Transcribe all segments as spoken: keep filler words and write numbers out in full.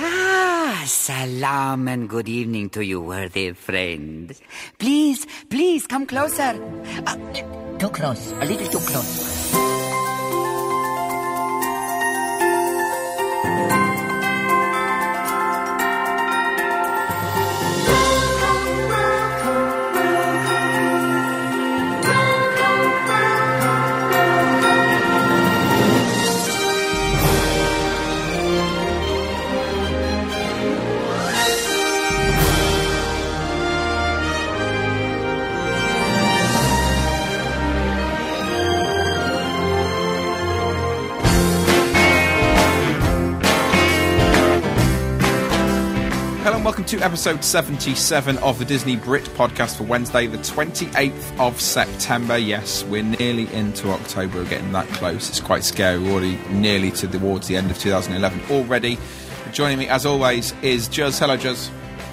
Ah, salam and good evening to you, worthy friend. Please, please, come closer. Uh, too close, a little too close. Welcome to episode seventy-seven of the Disney Brit podcast for Wednesday, the twenty-eighth of September. Yes, we're nearly into October. We're getting that close. It's quite scary. We're already nearly to towards the end of two thousand eleven already. Joining me, as always, is Juz. Hello, Juz.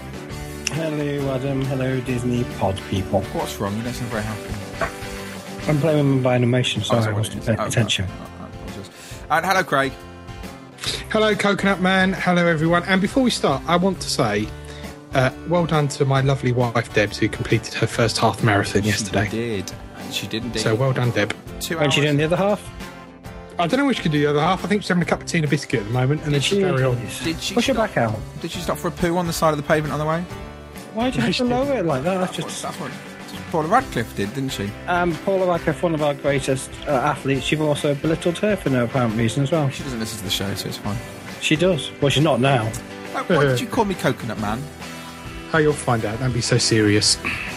Hello, Adam. Hello, Disney pod people. What's wrong? You don't sound very happy. I'm playing by animation, so oh, I wasn't paying attention. Oh, oh, oh, and hello, Craig. Hello, Coconut Man. Hello, everyone. And before we start, I want to say, uh, well done to my lovely wife, Debs, who completed her first half marathon she yesterday. She did. She did indeed. So well done, Deb. Two When she doing the other half? I don't know when she can do the other half. I think she's having a cup of tea and a biscuit at the moment, and did then she she'll carry on. Did she Push stop, her back out. Did she stop for a poo on the side of the pavement on the way? Why do you have to lower it like that? That's just... That's what Paula Radcliffe did, didn't she? Um, Paula Radcliffe, one of our greatest uh, athletes, you've also belittled her for no apparent reason as well. She doesn't listen to the show, so it's fine. She does. Well, she's not now. Uh, why did you call me Coconut Man? Oh, you'll find out. Don't be so serious.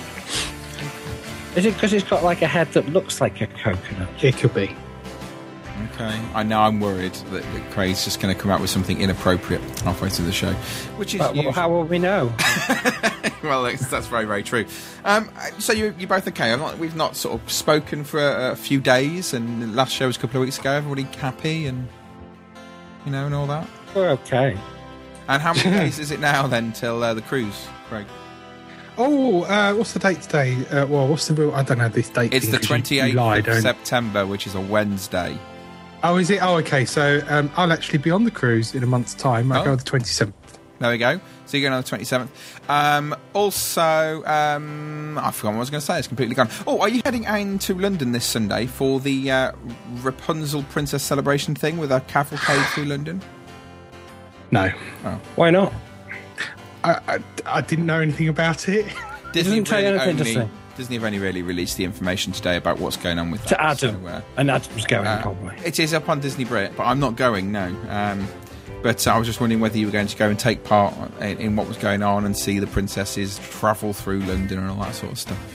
Is it because it's got like a head that looks like a coconut? It could be. Okay. I know I'm worried that, that Craig's just going to come out with something inappropriate halfway through the show. Which is But, well, how will we know? Well, that's, that's very, very true. Um, so you, you're both okay? I'm not, we've not sort of spoken for a, a few days, and the last show was a couple of weeks ago. Everybody happy and... You know, and all that. We're okay. And how many days is it now then till uh, the cruise, Craig? Oh, uh, what's the date today? Uh, well, what's the real? I don't know this date. It's thing, the twenty-eighth lie, of September, which is a Wednesday. Oh, is it? Oh, okay. So um, I'll actually be on the cruise in a month's time. I'll oh. go on the twenty-seventh. There we go. So you're going on the twenty-seventh. Um, also, um, I forgot what I was going to say. It's completely gone. Oh, are you heading into London this Sunday for the uh, Rapunzel Princess Celebration thing with a cavalcade through London? No. Oh. Why not? I, I, I didn't know anything about it. Disney Didn't tell you really anything, only, does Disney have only really released the information today about what's going on with that. To Adam. So, uh, and Adam's going, uh, probably. It is up on Disney Brit, but I'm not going, no. Um, but uh, I was just wondering whether you were going to go and take part in, in what was going on and see the princesses travel through London and all that sort of stuff.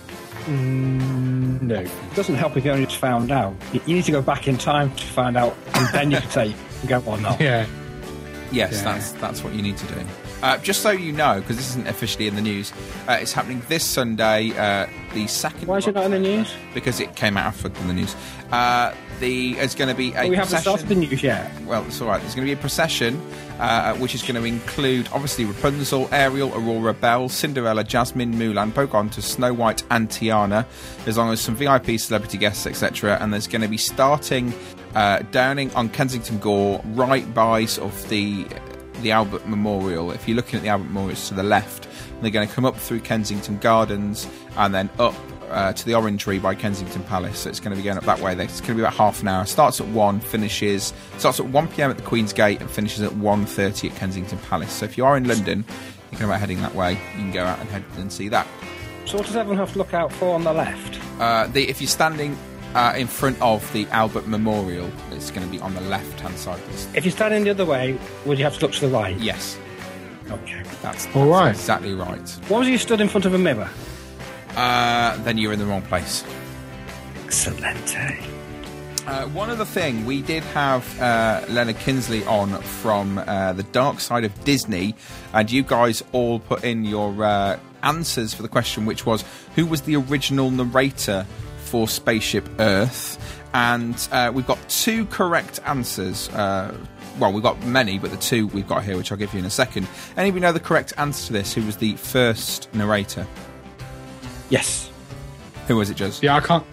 Mm, no. It doesn't help if you only just found out. You need to go back in time to find out, and then you can say, go or not. Yeah. Yes, yeah. that's that's what you need to do. Uh, just so you know, because this isn't officially in the news, uh, it's happening this Sunday, uh, the second. Why is it not in the news? Because it came out after the news. Uh, the it's going to be a. Well, we haven't procession. started the news yet. Well, it's all right. There's going to be a procession, uh, which is going to include obviously Rapunzel, Ariel, Aurora, Belle, Cinderella, Jasmine, Mulan, Pocahontas, Snow White, and Tiana, as long as some V I P celebrity guests, et cetera. And there's going to be starting uh, downing on Kensington Gore, right by sort of the. the Albert Memorial. If you're looking at the Albert Memorial, it's to the left. They're going to come up through Kensington Gardens and then up uh, to the Orangery by Kensington Palace. So it's going to be going up that way. It's going to be about half an hour. Starts at one, finishes starts at one p.m. at the Queen's Gate and finishes at one thirty at Kensington Palace. So if you are in London, you're thinking about heading that way, you can go out and head and see that. So what does everyone have to look out for on the left? Uh, the, if you're standing Uh, in front of the Albert Memorial, it's going to be on the left-hand side of this. If you're standing the other way, would you have to look to the right? Yes. Okay. That's, that's all right. Exactly right. What was you stood in front of a mirror? Uh, then you're in the wrong place. Excellent. Uh, one other thing, we did have uh, Leonard Kinsley on from uh, the Dark Side of Disney, and you guys all put in your uh, answers for the question, which was, who was the original narrator for Spaceship Earth? And uh, we've got two correct answers. Uh, well, we've got many, but the two we've got here, which I'll give you in a second. Anybody know the correct answer to this? Who was the first narrator? Yes. Who was it, Juz? Yeah, I can't.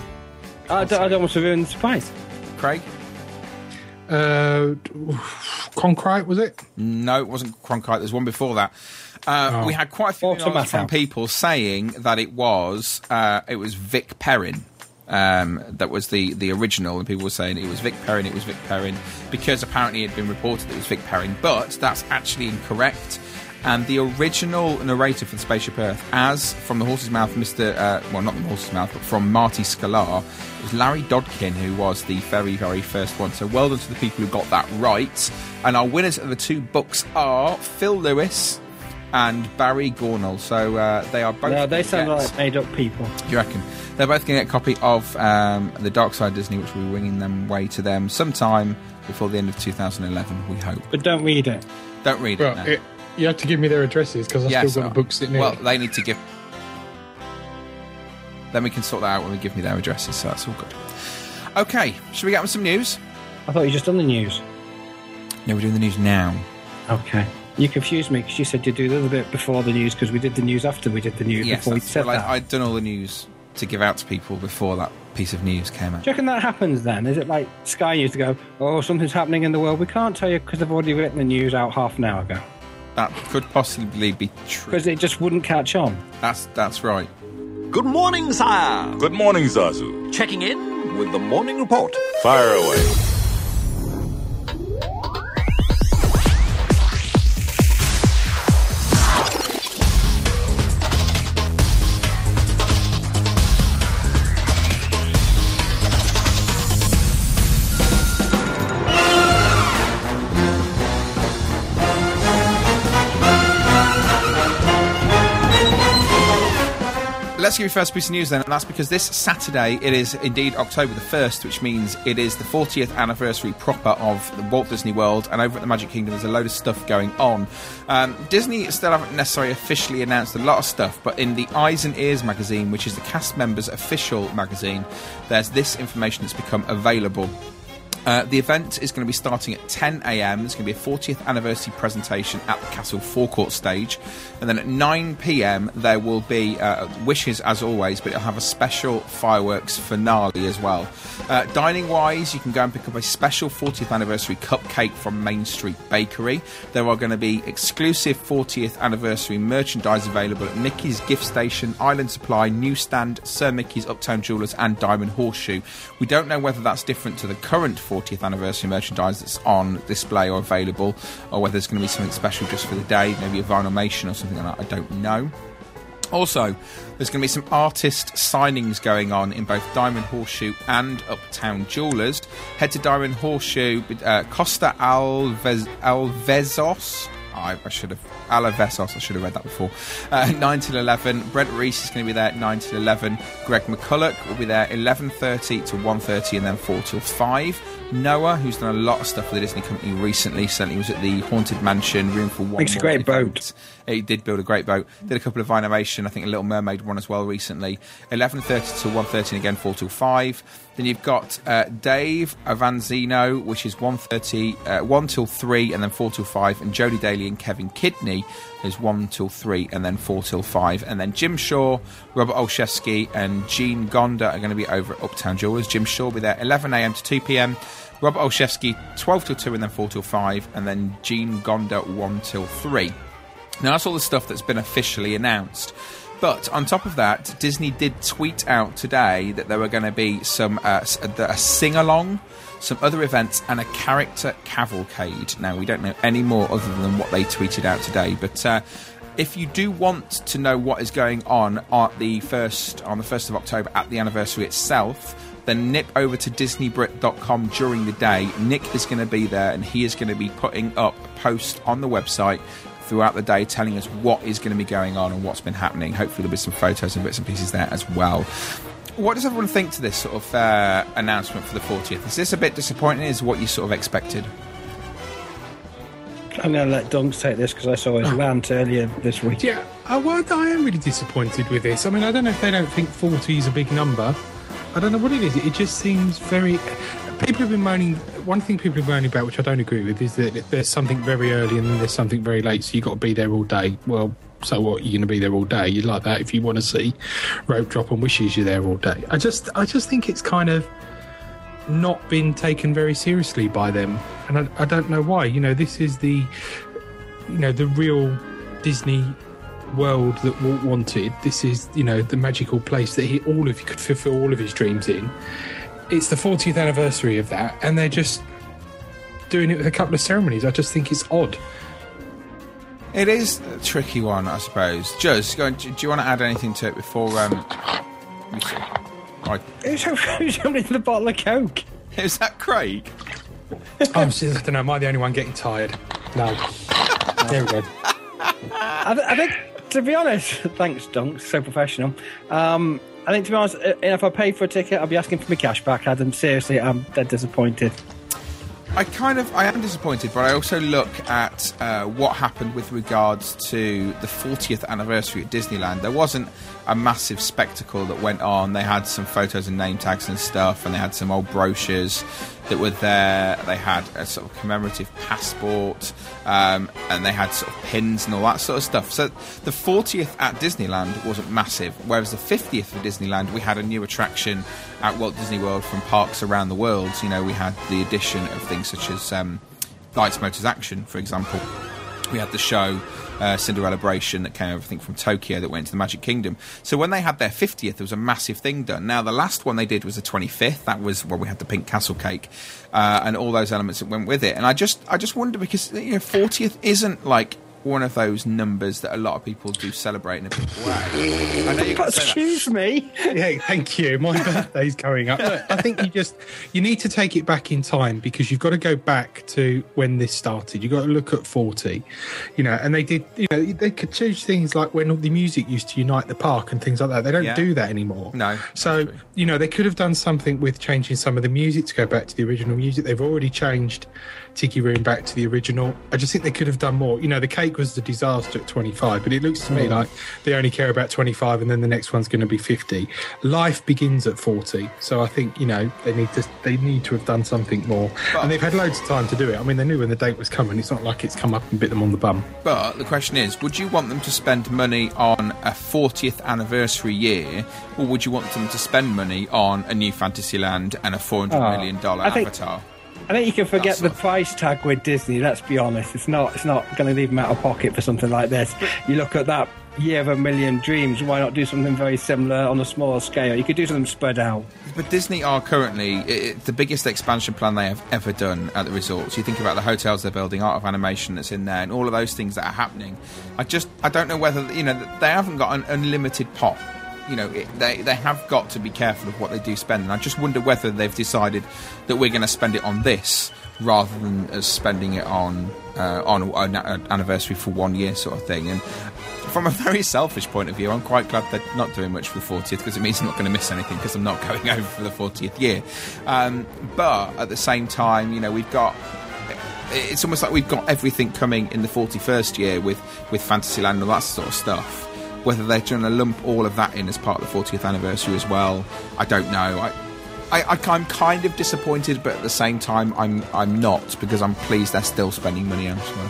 I don't, I don't want to ruin the surprise. Craig? Uh, Cronkite, was it? No, it wasn't Cronkite. There's one before that. Uh, Oh. We had quite a few emails from people saying that it was uh, it was Vic Perrin. Um, that was the, the original, and people were saying it was Vic Perrin, it was Vic Perrin, because apparently it had been reported that it was Vic Perrin, but that's actually incorrect. And the original narrator for the Spaceship Earth, as from the horse's mouth, Mister Uh, well, not the horse's mouth, but from Marty Sklar, was Larry Dodkin, who was the very, very first one. So well done to the people who got that right. And our winners of the two books are Phil Lewis and Barry Gornall. So uh, they are both. No, they sound get, like made up people. You reckon? They're both going to get a copy of um, The Dark Side Disney, which will be winging them way to them sometime before the end of two thousand eleven, we hope. But don't read it. Don't read Well, it, no. it, you have to give me their addresses because I've Yes, still got uh, the books sitting Well, there. they need to give. Then we can sort that out when they give me their addresses, so that's all good. Okay, should we get on with some news? I thought you just done the news. No, we're doing the news now. Okay. You confused me because you said you'd do the other bit before the news because we did the news after we did the news Yes, before we that's- said well, that. I, I'd done all the news to give out to people before that piece of news came out. Do you reckon that happens then? Is it like Sky News to go, oh, something's happening in the world? We can't tell you because they've already written the news out half an hour ago. That could possibly be true. Because it just wouldn't catch on. That's that's right. Good morning, sire. Good morning, Zazu. Checking in with the morning report. Fire away. Let's give you first piece of news then, and that's because this Saturday it is indeed October the first, which means it is the fortieth anniversary proper of the Walt Disney World, and over at the Magic Kingdom there's a load of stuff going on. Um, Disney still haven't necessarily officially announced a lot of stuff, but in the Eyes and Ears magazine, which is the cast members' official magazine, there's this information that's become available. Uh, the event is going to be starting at ten a m. There's going to be a fortieth anniversary presentation at the Castle Forecourt stage. And then at nine p m there will be uh, wishes as always, but it'll have a special fireworks finale as well. Uh, Dining-wise, you can go and pick up a special fortieth anniversary cupcake from Main Street Bakery. There are going to be exclusive fortieth anniversary merchandise available at Mickey's Gift Station, Island Supply, Newsstand, Sir Mickey's Uptown Jewellers and Diamond Horseshoe. We don't know whether that's different to the current fortieth anniversary merchandise that's on display or available, or whether there's going to be something special just for the day, maybe a vinylmation or something like that. I don't know. Also, there's going to be some artist signings going on in both Diamond Horseshoe and Uptown Jewellers. Head to Diamond Horseshoe, uh, Costa Alvez- Alvezos. I, I should have Alavesos, I should have read that before. Uh, nine till eleven. Brent Reese is going to be there at nine till eleven. Greg McCulloch will be there eleven thirty to one thirty and then four till five. Noah, who's done a lot of stuff for the Disney Company recently, certainly was at the Haunted Mansion, Room for One. Makes a great event. boat. He did build a great boat. Did a couple of animation, I think a Little Mermaid one as well recently. eleven thirty to one thirty and again four till five. Then you've got uh, Dave Avanzino, which is one thirty, uh, one till three and then four till five. And Jodie Daly and Kevin Kidney is one till three and then four till five. And then Jim Shaw, Robert Olszewski and Gene Gonda are going to be over at Uptown Jewellers. Jim Shaw will be there eleven a m to two p m. Robert Olszewski twelve till two and then four till five. And then Gene Gonda one till three. Now that's all the stuff that's been officially announced. But on top of that, Disney did tweet out today that there were going to be some uh, a sing-along, some other events, and a character cavalcade. Now, we don't know any more other than what they tweeted out today. But uh, if you do want to know what is going on at the first, on the first of October at the anniversary itself, then nip over to disney brit dot com during the day. Nick is going to be there, and he is going to be putting up a post on the website throughout the day telling us what is going to be going on and what's been happening. Hopefully there'll be some photos and bits and pieces there as well. What does everyone think to this sort of uh, announcement for the fortieth? Is this a bit disappointing? Is what you sort of expected? I'm going to let Dunks take this because I saw his rant earlier this week. Yeah, uh, well, I am really disappointed with this. I mean, I don't know if they don't think forty is a big number. I don't know what it is. It just seems very... People have been moaning... One thing people are moaning about, which I don't agree with, is that there's something very early and then there's something very late, so you've got to be there all day. Well, so what? You're going to be there all day. You like that. If you want to see Rope Drop and Wishes, you're there all day. I just, I just think it's kind of... not been taken very seriously by them, and I, I don't know why. You know, this is the, you know, the real Disney world that Walt wanted. This is, you know, the magical place that he all of could fulfill all of his dreams in. It's the fortieth anniversary of that, and they're just doing it with a couple of ceremonies. I just think it's odd. It is a tricky one, I suppose. Juz, go on, do, do you want to add anything to it before um we see? Right. Who's opening the bottle of Coke? Is that Craig? I'm just, I don't know, am I the only one getting tired? No. There we go. I, th- I think, to be honest, thanks, Dunk, so professional. Um, I think, to be honest, if I pay for a ticket, I'll be asking for my cash back, Adam. Seriously, I'm dead disappointed. I kind of, I am disappointed, but I also look at uh, what happened with regards to the fortieth anniversary at Disneyland. There wasn't a massive spectacle that went on. They had some photos and name tags and stuff, and they had some old brochures that were there. They had a sort of commemorative passport, um, and they had sort of pins and all that sort of stuff. So the fortieth at Disneyland wasn't massive, whereas the fiftieth at Disneyland, we had a new attraction at Walt Disney World from parks around the world. You know, we had the addition of things such as um, Lights, Motors, Action, for example. We had the show uh, Cinderella Bration that came, everything from Tokyo that went to the Magic Kingdom. So when they had their fiftieth, there was a massive thing done. Now, the last one they did was the twenty-fifth. That was where we had the pink castle cake uh, and all those elements that went with it. And I just, I just wonder, because, you know, fortieth isn't like one of those numbers that a lot of people do celebrate in a big way. I know you're going to say that. Excuse me. Yeah, thank you. My birthday's coming up. Look, I think you just you need to take it back in time, because you've got to go back to when this started. You've got to look at forty, you know. And they did, you know, they could change things like when all the music used to unite the park and things like that. They don't Yeah. do that anymore. No. So you know, they could have done something with changing some of the music to go back to the original music. They've already changed Tiki Room back to the original. I just think they could have done more. You know, the cake was a disaster at twenty-five, but it looks to me like they only care about twenty-five, and then the next one's going to be fifty. Life begins at forty, so I think, you know, they need to they need to have done something more. But, and they've had loads of time to do it. I mean, they knew when the date was coming. It's not like it's come up and bit them on the bum. But the question is, would you want them to spend money on a fortieth anniversary year, or would you want them to spend money on a new Fantasyland and a four hundred Oh, million dollar I think- Avatar? I think you can forget That's the not- price tag with Disney. Let's be honest; it's not it's not going to leave them out of pocket for something like this. You look at that Year of a Million Dreams. Why not do something very similar on a smaller scale? You could do something spread out. But Disney are currently it, the biggest expansion plan they have ever done at the resorts. You think about the hotels they're building, Art of Animation that's in there, and all of those things that are happening. I just I don't know whether, you know, they haven't got an unlimited pot. You know, it, they they have got to be careful of what they do spend. And I just wonder whether they've decided that we're going to spend it on this rather than as spending it on uh, on an anniversary for one year sort of thing. And from a very selfish point of view, I'm quite glad they're not doing much for the fortieth, because it means I'm not going to miss anything, because I'm not going over for the fortieth year. Um, but at the same time, you know, we've got... It's almost like we've got everything coming in the forty-first year with, with Fantasyland and all that sort of stuff. Whether they're trying to lump all of that in as part of the fortieth anniversary as well, I don't know. I, I, I'm kind of disappointed, but at the same time, I'm I'm not, because I'm pleased they're still spending money elsewhere.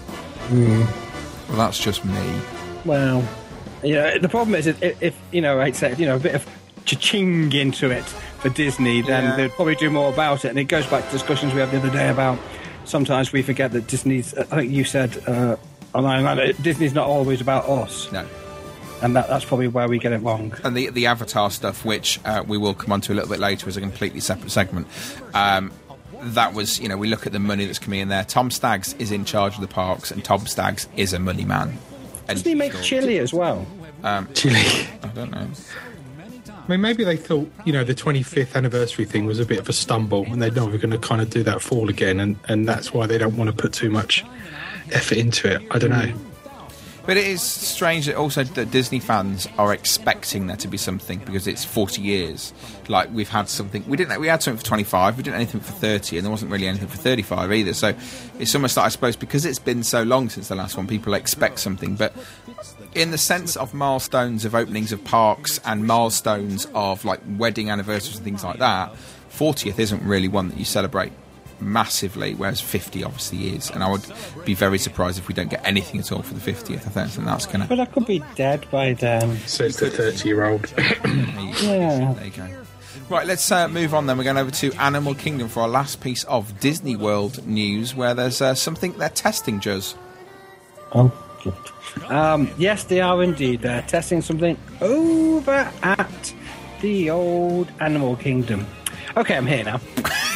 Mm. Well, that's just me. Well, you know, the problem is if, if you know, I'd say, you know, a bit of cha-ching into it for Disney, then Yeah. they'd probably do more about it. And it goes back to discussions we had the other day about sometimes we forget that Disney's. I think you said uh, online, Disney's not always about us. No. And that, that's probably where we get it wrong. And the the Avatar stuff, which uh, we will come on to a little bit later as a completely separate segment, um, that was, you know, we look at the money that's coming in there. Tom Staggs is in charge of the parks, and Tom Staggs is a money man. And Doesn't he make chili as well? Um, Chili. I don't know. I mean, maybe they thought, you know, the twenty-fifth anniversary thing was a bit of a stumble, and they're never going to kind of do that fall again, and, and that's why they don't want to put too much effort into it. I don't know. But it is strange that also that Disney fans are expecting there to be something, because it's forty years. Like, we've had something, we didn't we had something for twenty-five, we didn't have anything for thirty, and there wasn't really anything for thirty-five either. So it's almost like, I suppose, because it's been so long since the last one, people expect something. But in the sense of milestones of openings of parks and milestones of like wedding anniversaries and things like that, fortieth isn't really one that you celebrate massively, whereas fifty obviously is. And I would be very surprised if we don't get anything at all for the fiftieth. I think that's going to... But I could be dead by then. So it's the thirty-year-old. Yeah. There you go. Right, let's uh, move on then. We're going over to Animal Kingdom for our last piece of Disney World news, where there's uh, something they're testing, Juz. Oh, good. Um, yes, they are indeed. They're testing something over at the old Animal Kingdom. Okay, I'm here now.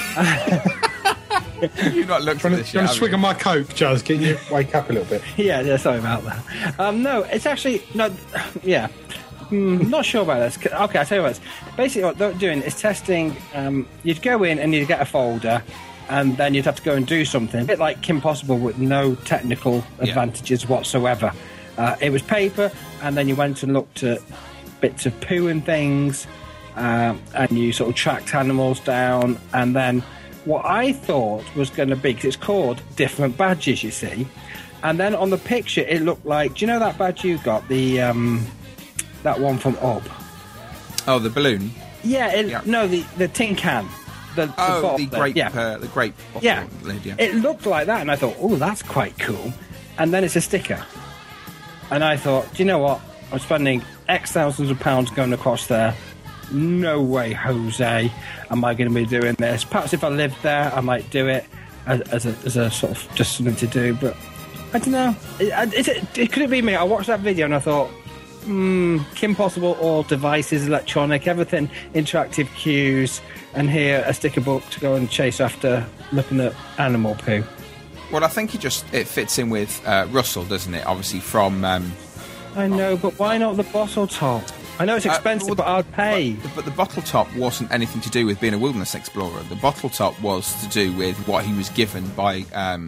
You've not looked at this yet. yet. I'm swinging my Coke, Juz. Can you wake up a little bit? Yeah, yeah, sorry about that. Um, no, it's actually no. Yeah, mm, not sure about this. Okay, I'll tell you what. Basically, what they're doing is testing. Um, you'd go in and you'd get a folder, and then you'd have to go and do something. A bit like Kim Possible, with no technical advantages yeah. whatsoever. Uh, it was paper, and then you went and looked at bits of poo and things, um, and you sort of tracked animals down, and then. What I thought was going to be, because it's called different badges, you see, and then on the picture it looked like, do you know that badge you got, the um, that one from Up? Oh, the balloon. Yeah, it, yeah. no, the the tin can. The, oh, the, the grape, yeah. uh, the grape bottle yeah. lid. Yeah, it looked like that, and I thought, oh, that's quite cool. And then it's a sticker, and I thought, do you know what? I'm spending X thousands of pounds going across there. No way, Jose, am I going to be doing this. Perhaps if I lived there, I might do it as, as, a, as a sort of just something to do, but I don't know. Is it, it, could it be me? I watched that video and I thought, hmm, Kim Possible, all devices, electronic, everything, interactive cues, and here a sticker book to go and chase after looking at animal poo. Well, I think it just it fits in with uh, Russell, doesn't it? Obviously from... Um, I know, but why not the bottle top? I know it's expensive, uh, well, but I'd pay. But, but the bottle top wasn't anything to do with being a wilderness explorer. The bottle top was to do with what he was given by um,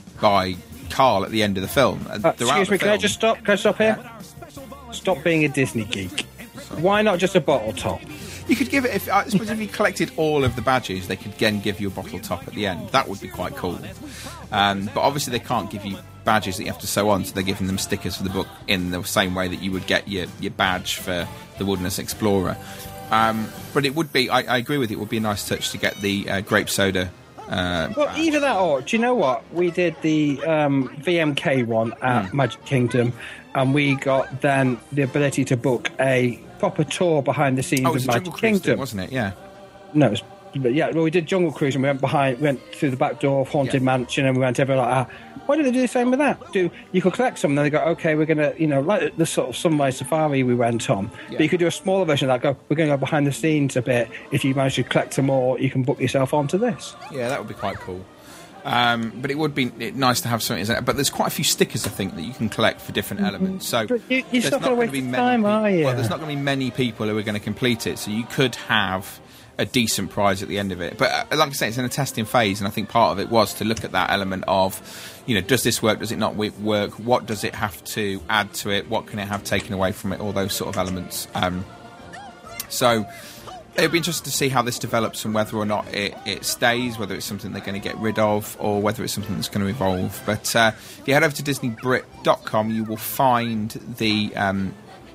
by Carl at the end of the film. Uh, excuse me, film, can I just stop? Can I stop here? Yeah. Stop being a Disney geek. Sorry. Why not just a bottle top? You could give it, if I suppose if you collected all of the badges, they could again give you a bottle top at the end. That would be quite cool. Um, but obviously they can't give you badges that you have to sew on, so they're giving them stickers for the book in the same way that you would get your, your badge for the Wilderness Explorer. Um, but it would be, I, I agree with you, it would be a nice touch to get the uh, grape soda. Uh, well, badge. Either that or, do you know what? We did the um, V M K one at mm. Magic Kingdom, and we got then the ability to book a proper tour behind the scenes oh, it was of Magic Kingdom, thing, wasn't it? Yeah. No, it was, but yeah, well, we did Jungle Cruise and we went behind, went through the back door of Haunted yeah. Mansion, and we went everywhere like that. Why did they do the same with that? Do you could collect some, and then they go, okay, we're gonna, you know, like the sort of Sunrise Safari we went on. Yeah. But you could do a smaller version of that. Go, we're going to go behind the scenes a bit. If you manage to collect some more, you can book yourself onto this. Yeah, that would be quite cool. Um, but it would be nice to have something. But there's quite a few stickers, I think, that you can collect for different elements. So but you, you're not going to waste many time, people, are you? Well, there's not going to be many people who are going to complete it. So you could have a decent prize at the end of it. But uh, like I say, it's in a testing phase, and I think part of it was to look at that element of, you know, does this work? Does it not work? What does it have to add to it? What can it have taken away from it? All those sort of elements. Um, so. It'll be interesting to see how this develops and whether or not it, it stays, whether it's something they're going to get rid of or whether it's something that's going to evolve. But uh, if you head over to disney brit dot com, you will find the um,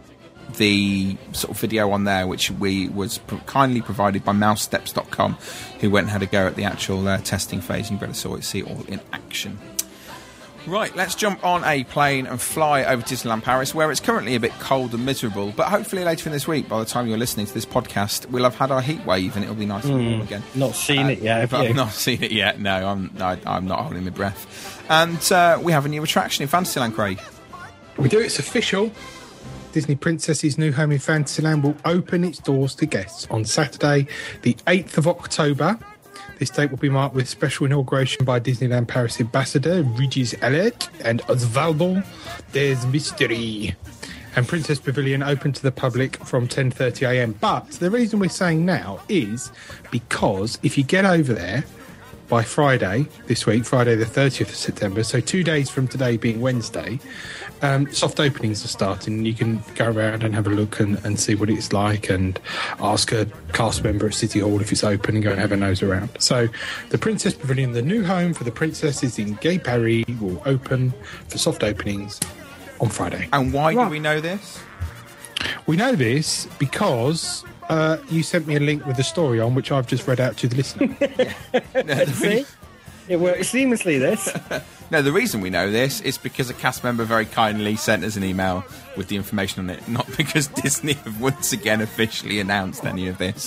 the sort of video on there, which we was pro- kindly provided by mouse steps dot com, who went and had a go at the actual uh, testing phase, and you better saw it, see it all in action. Right, let's jump on a plane and fly over to Disneyland Paris, where it's currently a bit cold and miserable, but hopefully later in this week, by the time you're listening to this podcast, we'll have had our heat wave and it'll be nice mm, and warm again. Not seen uh, it yet, have you? I've not seen it yet, no, I'm, I, I'm not holding my breath. And uh, we have a new attraction in Fantasyland, Craig. We do, it's official. Disney Princess's new home in Fantasyland will open its doors to guests on Saturday, the eighth of October. This date will be marked with special inauguration by Disneyland Paris ambassador Regis Elliott and Osvaldo des Mysteries. And Princess Pavilion open to the public from ten thirty a m. But the reason we're saying now is because if you get over there by Friday this week, Friday the thirtieth of September, so two days from today being Wednesday, um, soft openings are starting. You can go around and have a look and, and see what it's like and ask a cast member at City Hall if it's open and go and have a nose around. So the Princess Pavilion, the new home for the princesses in Gay Paris, will open for soft openings on Friday. And why right. do we know this? We know this because uh, you sent me a link with the story on, which I've just read out to the listener. no, See? It works seamlessly, this. No, the reason we know this is because a cast member very kindly sent us an email with the information on it, not because Disney have once again officially announced any of this.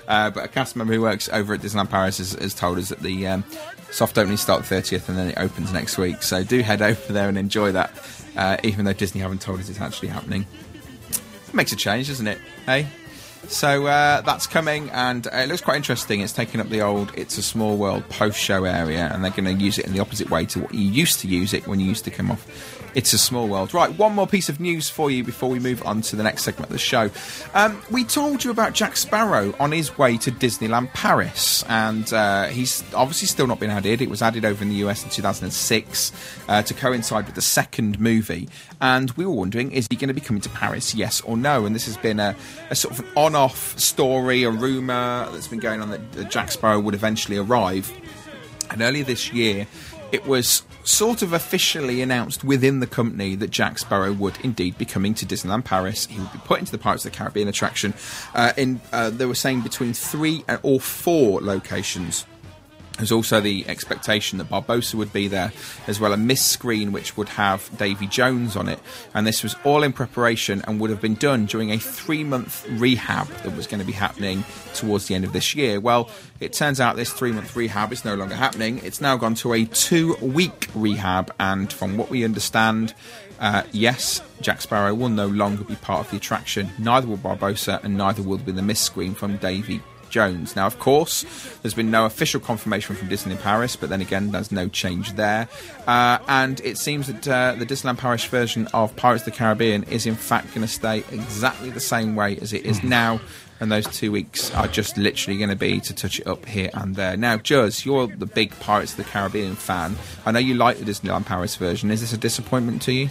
Uh, but a cast member who works over at Disneyland Paris has, has told us that the um, soft opening starts the thirtieth and then it opens next week. So do head over there and enjoy that, uh, even though Disney haven't told us it's actually happening. It makes a change, doesn't it? Hey? So uh, that's coming, and uh, it looks quite interesting. It's taking up the old It's a Small World post-show area, and they're going to use it in the opposite way to what you used to use it when you used to come off It's a Small World. Right, one more piece of news for you before we move on to the next segment of the show. Um, we told you about Jack Sparrow on his way to Disneyland Paris, and uh, he's obviously still not been added. It was added over in the U S in two thousand six uh, to coincide with the second movie, and we were wondering, is he going to be coming to Paris, yes or no? And this has been a, a sort of an on-off story, a rumour that's been going on that, that Jack Sparrow would eventually arrive. And earlier this year, it was sort of officially announced within the company that Jack Sparrow would indeed be coming to Disneyland Paris. He would be put into the Pirates of the Caribbean attraction. Uh, in uh, they were saying between three or four locations. There's also the expectation that Barbossa would be there, as well, a mist screen which would have Davy Jones on it. And this was all in preparation and would have been done during a three-month rehab that was going to be happening towards the end of this year. Well, it turns out this three-month rehab is no longer happening. It's now gone to a two-week rehab, and from what we understand, uh, yes, Jack Sparrow will no longer be part of the attraction. Neither will Barbossa, and neither will be the mist screen from Davy Jones. Now, of course, there's been no official confirmation from Disney Paris, but then again, there's no change there. Uh, and it seems that uh, the Disneyland Paris version of Pirates of the Caribbean is in fact going to stay exactly the same way as it is now, and those two weeks are just literally going to be to touch it up here and there. Now, Juz, you're the big Pirates of the Caribbean fan. I know you like the Disneyland Paris version. Is this a disappointment to you?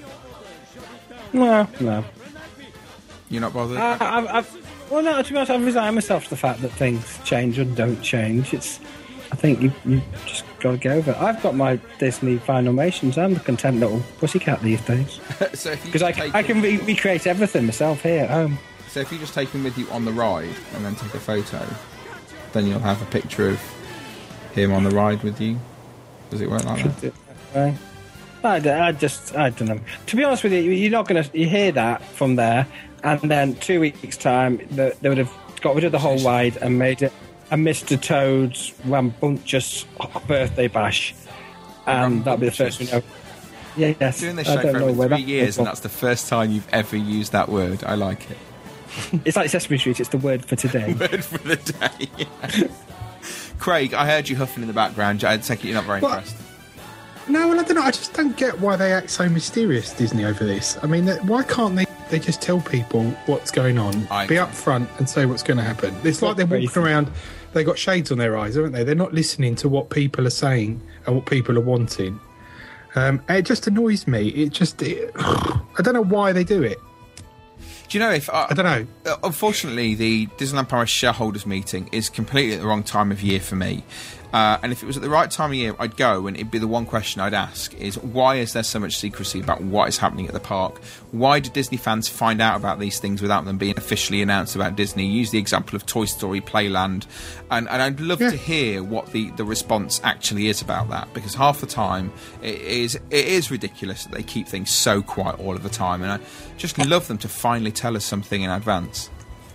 No, no. You're not bothered? Uh, I've, I've, well, no, to be honest, I've resigned myself to the fact that things change or don't change. It's, I think you you just got to get over it. I've got my Disney Filmations. I'm the content little pussycat these days. So if you Because I, take I can re- recreate everything myself here at home. So if you just take him with you on the ride and then take a photo, then you'll have a picture of him on the ride with you. Does it work like that? Right. I, d- I just, I don't know. To be honest with you, you're not going to, you hear that from there, and then two weeks' time, the, they would have got rid of the whole ride and made it a Mister Toad's rambunctious birthday bash. And that'll be the first we know. Yeah, yes. Doing this I show don't for know over where three that years, came and that's the first time you've ever used that word. I like it. It's like Sesame Street, it's the word for today. Word for the day. Yeah. Craig, I heard you huffing in the background. I take it you're not very What? impressed. No, well, I don't know. I just don't get why they act so mysterious, Disney, over this. I mean, why can't they, they just tell people what's going on, I be agree. upfront and say what's going to happen? It's like they're walking around, they've got shades on their eyes, haven't they? They're not listening to what people are saying and what people are wanting. Um, and it just annoys me. It just... It, I don't know why they do it. Do you know if... Uh, I don't know. uh, Unfortunately, the Disneyland Paris shareholders meeting is completely at the wrong time of year for me. Uh, and if it was at the right time of year, I'd go, and it'd be the one question I'd ask is, why is there so much secrecy about what is happening at the park? Why do Disney fans find out about these things without them being officially announced about Disney? Use the example of Toy Story Playland. And, and I'd love Yeah. to hear what the, the response actually is about that, because half the time it is, it is ridiculous that they keep things so quiet all of the time. And I just love them to finally tell us something in advance.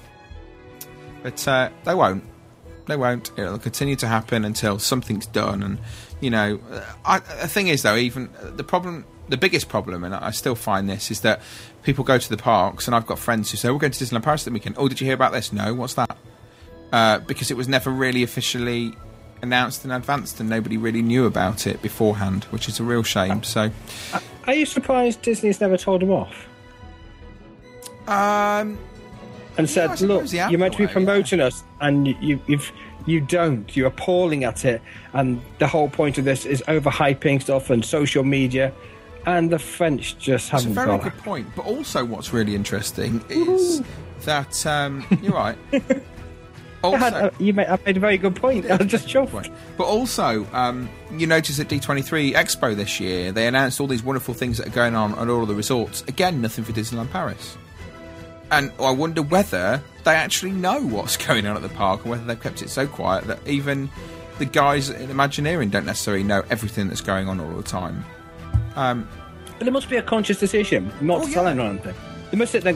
But uh, they won't. They won't. It'll continue to happen until something's done. And, you know, I, the thing is, though, even the problem, the biggest problem, and I still find this, is that people go to the parks, and I've got friends who say, we're going to Disneyland Paris this weekend. Oh, did you hear about this? No, what's that? Uh, because it was never really officially announced in advance, and nobody really knew about it beforehand, which is a real shame. So, Are you surprised Disney's never told them off? um... And Yeah, I said, suppose look, they have you're meant in to a be way, promoting us, and you, you, you've, you don't. You're appalling at it. And the whole point of this is overhyping stuff and social media. And the French just That's a haven't very got good it. point. But also, what's really interesting is that um, you're right. I had, Also, uh, you made, I made a very good point. I was just chuffed. point. But also, um, you notice at D twenty-three Expo this year, they announced all these wonderful things that are going on at all of the resorts. Again, nothing for Disneyland Paris. And I wonder whether they actually know what's going on at the park, or whether they've kept it so quiet that even the guys in Imagineering don't necessarily know everything that's going on all the time. Um, But there must be a conscious decision not Oh, to tell yeah. anyone anything. They must sit there and go,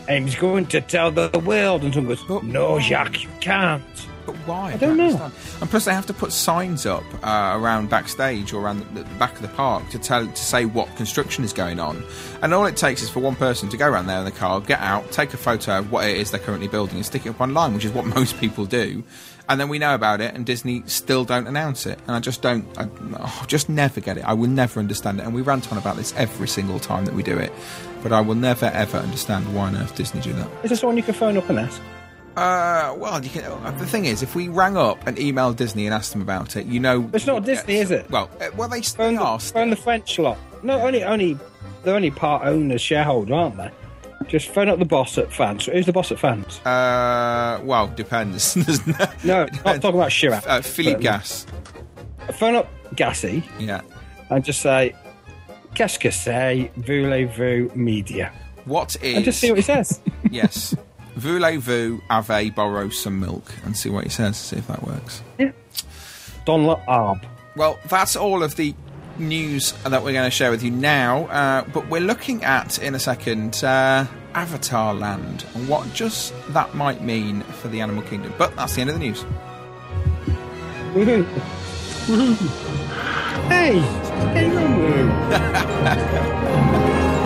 I'm going to tell the world. And someone goes, no, Jacques, you can't. But why? I don't know. Understand. And plus, they have to put signs up uh, around backstage or around the, the back of the park to tell to say what construction is going on. And all it takes is for one person to go around there in the car, get out, take a photo of what it is they're currently building, and stick it up online, which is what most people do. And then we know about it, and Disney still don't announce it. And I just don't, I oh, just never get it. I will never understand it. And we rant on about this every single time that we do it. But I will never, ever understand why on earth Disney do that. Is there someone you can phone up and ask? Uh, well, you can, uh, the thing is, if we rang up and emailed Disney and asked them about it, you know... It's not Disney, is it? Well, uh, well, they, phone they the, are... Phone the French lot. No, only, only, they're only part owners, shareholder, aren't they? Just phone up the boss at Fans. Who's the boss at Fans? Uh, well, depends. no, no depends. Not talking about Chirac. Uh, Philippe Gas. Phone up Gassy. Yeah. And just say, qu'est-ce que c'est, voulez-vous media? What is... And just see what he says. Yes. Voulez-vous have borrow some milk? And see what he says, see if that works. Yeah. Don L'Arbre. Well, that's all of the news that we're going to share with you now, uh, but we're looking at, in a second, uh, Avatar Land, and what just that might mean for the animal kingdom. But that's the end of the news. Woohoo! Woohoo! Hey! Hey,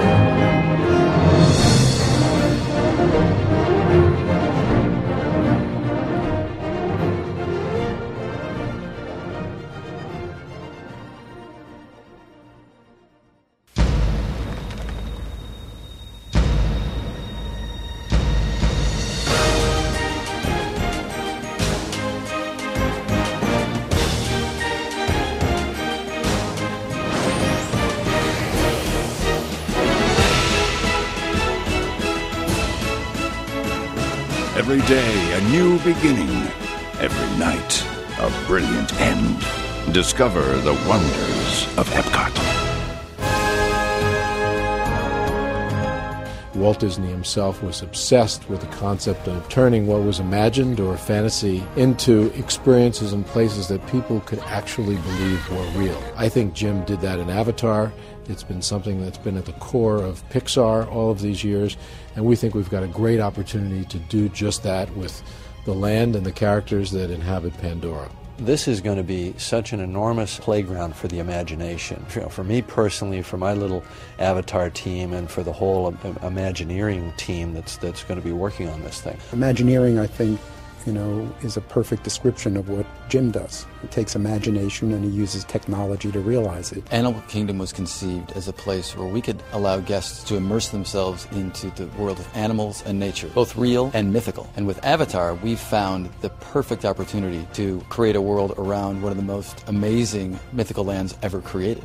Every day, a new beginning. Every night, a brilliant end. Discover the wonders of Epcot. Walt Disney himself was obsessed with the concept of turning what was imagined or fantasy into experiences and places that people could actually believe were real. I think Jim did that in Avatar. It's been something that's been at the core of Pixar all of these years, and we think we've got a great opportunity to do just that with the land and the characters that inhabit Pandora. This is going to be such an enormous playground for the imagination. You know, for me personally, for my little Avatar team, and for the whole Imagineering team that's that's going to be working on this thing. Imagineering, I think, you know, is a perfect description of what Jim does. He takes imagination and he uses technology to realize it. Animal Kingdom was conceived as a place where we could allow guests to immerse themselves into the world of animals and nature, both real and mythical. And with Avatar, we've found the perfect opportunity to create a world around one of the most amazing mythical lands ever created.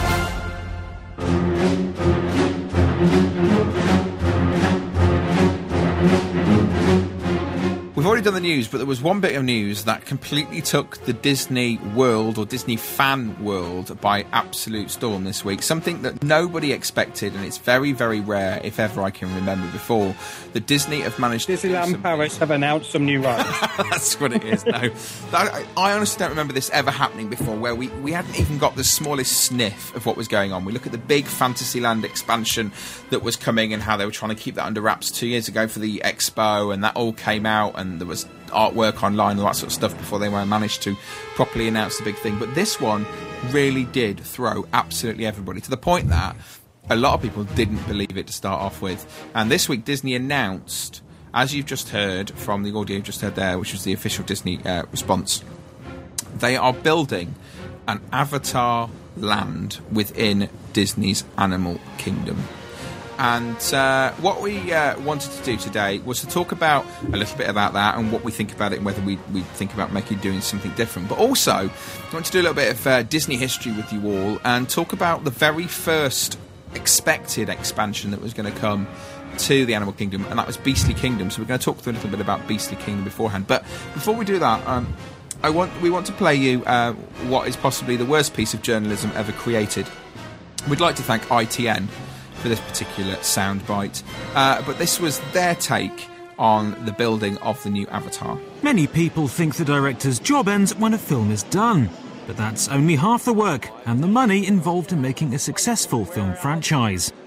We've already done the news, but there was one bit of news that completely took the Disney world, or Disney fan world, by absolute storm this week. Something that nobody expected, and it's very, very rare, if ever I can remember before, that Disney have managed to... Disneyland Paris have announced some new rides. That's what it is, no. I, I honestly don't remember this ever happening before, where we, we hadn't even got the smallest sniff of what was going on. We look at the big Fantasyland expansion that was coming and how they were trying to keep that under wraps two years ago for the Expo, and that all came out, and there was artwork online, all that sort of stuff, before they managed to properly announce the big thing. But this one really did throw absolutely everybody, to the point that a lot of people didn't believe it to start off with. And this week Disney announced, as you've just heard from the audio you've just heard there, which was the official Disney uh, response, they are building an Avatar land within Disney's Animal Kingdom. And uh, what we uh, wanted to do today was to talk about a little bit about that and what we think about it, and whether we, we think about making doing something different. But also, I want to do a little bit of uh, Disney history with you all and talk about the very first expected expansion that was going to come to the Animal Kingdom, and that was Beastly Kingdom. So we're going to talk a little bit about Beastly Kingdom beforehand. But before we do that, um, I want we want to play you uh, what is possibly the worst piece of journalism ever created. We'd like to thank I T N for this particular soundbite, uh, but this was their take on the building of the new Avatar. Many people think the director's job ends when a film is done, but that's only half the work and the money involved in making a successful film franchise.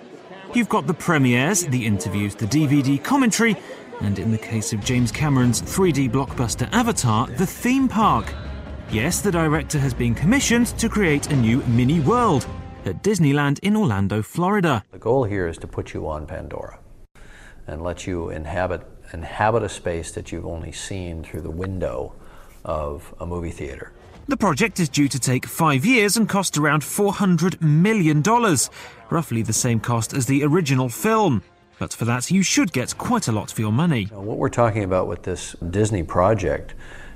You've got the premieres, the interviews, the D V D commentary, and in the case of James Cameron's three D blockbuster Avatar, the theme park. Yes, the director has been commissioned to create a new mini world at Disneyland in Orlando, Florida. The goal here is to put you on Pandora and let you inhabit inhabit a space that you've only seen through the window of a movie theater. The project is due to take five years and cost around four hundred million dollars, roughly the same cost as the original film. But for that, you should get quite a lot for your money. Now, what we're talking about with this Disney project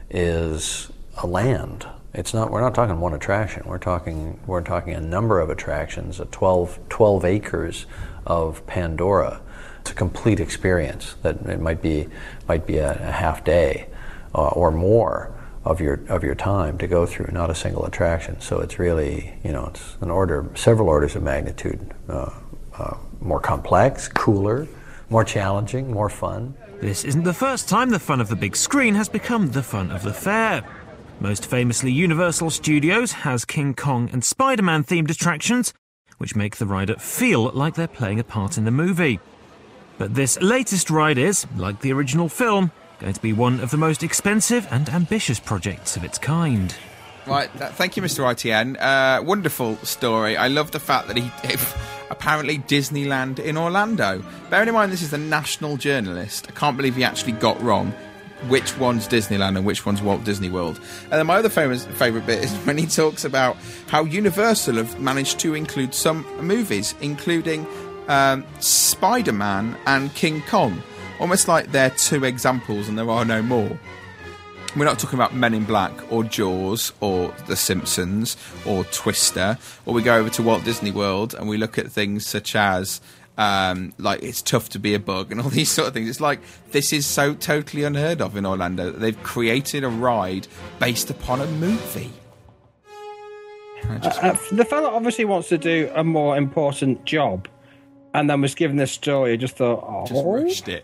is a land. It's not. We're not talking one attraction. We're talking. We're talking a number of attractions. A twelve, twelve acres of Pandora. It's a complete experience. That it might be might be a, a half day uh, or more of your of your time to go through. Not a single attraction. So it's really, you know, it's an order, several orders of magnitude uh, uh, more complex, cooler, more challenging, more fun. This isn't the first time the fun of the big screen has become the fun of the fair. Most famously, Universal Studios has King Kong and Spider-Man themed attractions, which make the rider feel like they're playing a part in the movie. But this latest ride is, like the original film, going to be one of the most expensive and ambitious projects of its kind. Right, th- thank you, Mister I T N. Uh, wonderful story. I love the fact that he... apparently Disneyland in Orlando. Bearing in mind this is a national journalist, I can't believe he actually got wrong which one's Disneyland and which one's Walt Disney World. And then my other famous favourite bit is when he talks about how Universal have managed to include some movies, including um, Spider-Man and King Kong. Almost like they're two examples and there are no more. We're not talking about Men in Black or Jaws or The Simpsons or Twister, or we go over to Walt Disney World and we look at things such as um, like It's Tough to Be a Bug and all these sort of things. It's like this is so totally unheard of in Orlando. They've created a ride based upon a movie. Just... Uh, uh, the fella obviously wants to do a more important job, and then was given this story. Just thought, oh, just rushed it.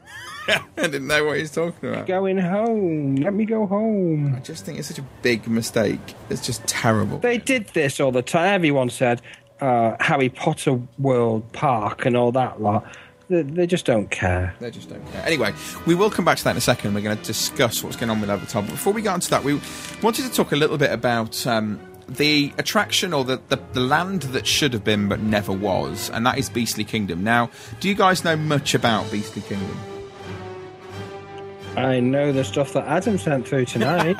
I didn't know what he's talking about. Going home. Let me go home. I just think it's such a big mistake. It's just terrible. They did this all the time. Everyone said uh, Harry Potter World Park and all that lot. They, they just don't care. They just don't care. Anyway, we will come back to that in a second. We're going to discuss what's going on with Avatar. But before we get onto that, we wanted to talk a little bit about um, the attraction or the, the, the land that should have been but never was, and that is Beastly Kingdom. Now, do you guys know much about Beastly Kingdom? I know the stuff that Adam sent through tonight.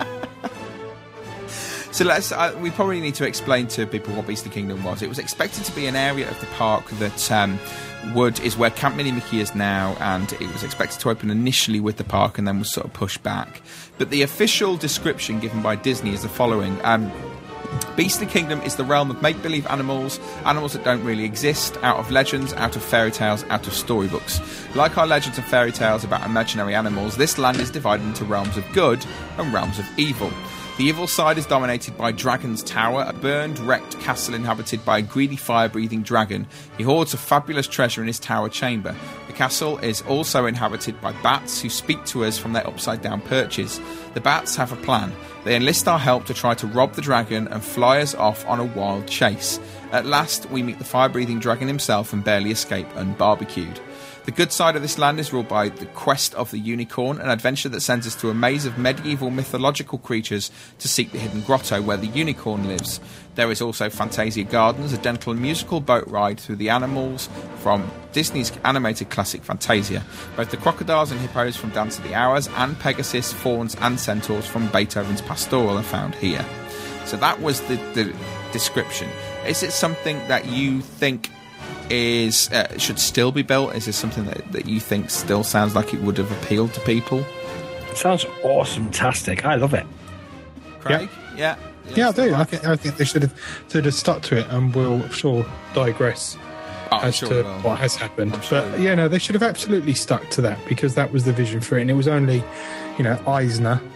So let's. Uh, we probably need to explain to people what Beastly Kingdom was. It was expected to be an area of the park that um, would is where Camp Mini Mickey is now, and it was expected to open initially with the park and then was sort of pushed back. But the official description given by Disney is the following. Um, Beastly Kingdom is the realm of make-believe animals, animals that don't really exist, out of legends, out of fairy tales, out of storybooks. Like our legends and fairy tales about imaginary animals, this land is divided into realms of good and realms of evil. The evil side is dominated by Dragon's Tower, a burned, wrecked castle inhabited by a greedy fire-breathing dragon. He hoards a fabulous treasure in his tower chamber. The castle is also inhabited by bats who speak to us from their upside-down perches. The bats have a plan. They enlist our help to try to rob the dragon and fly us off on a wild chase. At last, we meet the fire-breathing dragon himself and barely escape unbarbecued. The good side of this land is ruled by the Quest of the Unicorn, an adventure that sends us to a maze of medieval mythological creatures to seek the hidden grotto where the unicorn lives. There is also Fantasia Gardens, a gentle and musical boat ride through the animals from Disney's animated classic Fantasia. Both the crocodiles and hippos from Dance of the Hours and Pegasus, fawns and centaurs from Beethoven's Pastoral are found here. So that was the, the description. Is it something that you think is uh, should still be built? Is this something that, that you think still sounds like it would have appealed to people? It sounds awesome-tastic. I love it. Craig? Yeah, yeah, yeah I do. I think, I think they should have, should have stuck to it, and we'll, I'm sure, digress oh, as sure to will. what has happened. Sure but, yeah, no, they should have absolutely stuck to that, because that was the vision for it, and it was only, you know, Eisner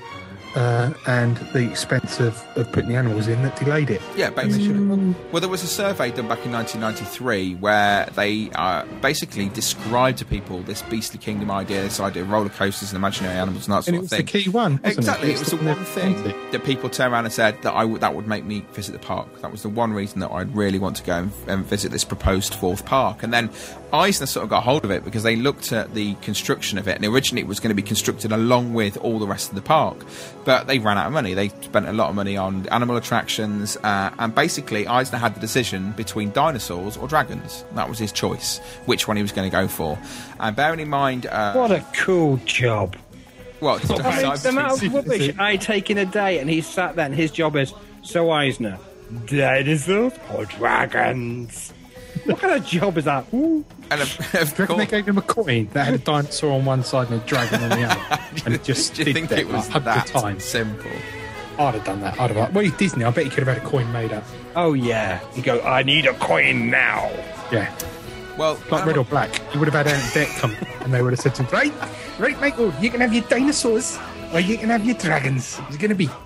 uh, and the expense of, of putting the animals in that delayed it. Yeah, basically. Well, there was a survey done back in nineteen ninety-three where they uh, basically described to people this Beastly Kingdom idea, this idea of roller coasters and imaginary animals and that sort And it of was thing. the key one, wasn't Exactly, it? it was the one thing that people turned around and said that I w- that would make me visit the park. That was the one reason that I'd really want to go and, and visit this proposed fourth park. And then Eisner sort of got hold of it because they looked at the construction of it, and originally it was going to be constructed along with all the rest of the park, but they ran out of money. They spent a lot of money on animal attractions, uh, and basically Eisner had the decision between dinosaurs or dragons. That was his choice, which one he was going to go for. And bearing in mind... Uh, what a cool job. Well, it's I mean, the amount of rubbish I take in a day, and he's sat there and his job is, so Eisner, dinosaurs or dragons? What kind of job is that? Ooh. And of, of Do you reckon they gave him a coin that had a dinosaur on one side and a dragon on the other? And it just Do you did think that it was like, that times. simple? I'd have done that. I'd have. Well, he's Disney. I bet he could have had a coin made up. Oh, yeah. You go, I need a coin now. Yeah. Well, like red or black. He would have had Ant Deck come and they would have said to him, right, right, Michael, you can have your dinosaurs or you can have your dragons. It's going to be...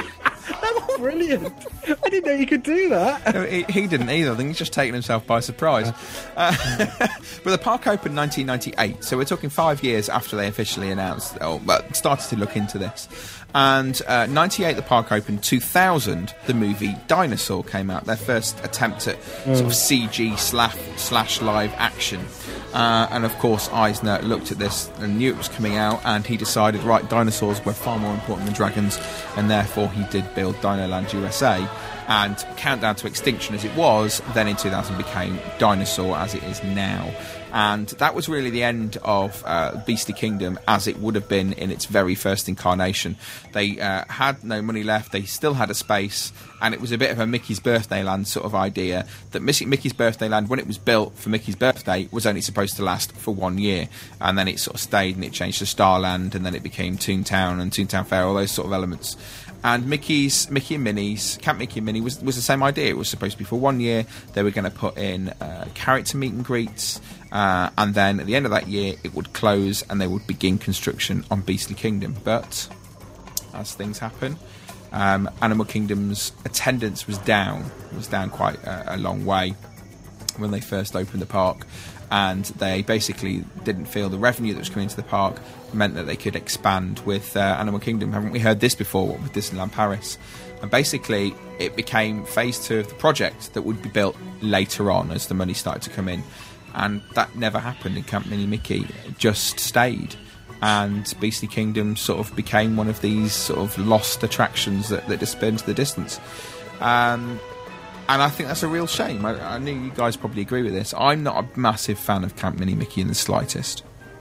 That's brilliant. I didn't know you could do that. No, he, he didn't either. I think he's just taken himself by surprise. Uh, but the park opened in nineteen ninety-eight, so we're talking five years after they officially announced, or well, started to look into this. And uh, ninety-eight, the park opened. two thousand, the movie Dinosaur came out. Their first attempt at mm. sort of C G slash, slash live action. Uh, and of course, Eisner looked at this and knew it was coming out, and he decided, right, dinosaurs were far more important than dragons, and therefore he did build Dinoland U S A. And Countdown to Extinction as it was, then in two thousand became Dinosaur as it is now. And that was really the end of uh, Beastly Kingdom as it would have been in its very first incarnation. They uh, had no money left, they still had a space, and it was a bit of a Mickey's Birthday Land sort of idea, that Mickey's Birthday Land, when it was built for Mickey's birthday, was only supposed to last for one year. And then it sort of stayed, and it changed to Starland, and then it became Toontown and Toontown Fair, all those sort of elements. And Mickey's, Mickey and Minnie's, Camp Mickey and Minnie was, was the same idea. It was supposed to be for one year. They were going to put in uh, character meet and greets, uh, and then at the end of that year, it would close and they would begin construction on Beastly Kingdom. But as things happen, um, Animal Kingdom's attendance was down. It was down quite a, a long way when they first opened the park. And they basically didn't feel the revenue that was coming into the park meant that they could expand with uh, Animal Kingdom. Haven't we heard this before with Disneyland Paris? And basically it became phase two of the project that would be built later on as the money started to come in. And that never happened in Camp Mini Mickey. It just stayed. And Beastly Kingdom sort of became one of these sort of lost attractions that, that disappeared into the distance. Um... And I think that's a real shame. I, I knew you guys probably agree with this. I'm not a massive fan of Camp Mini Mickey in the slightest.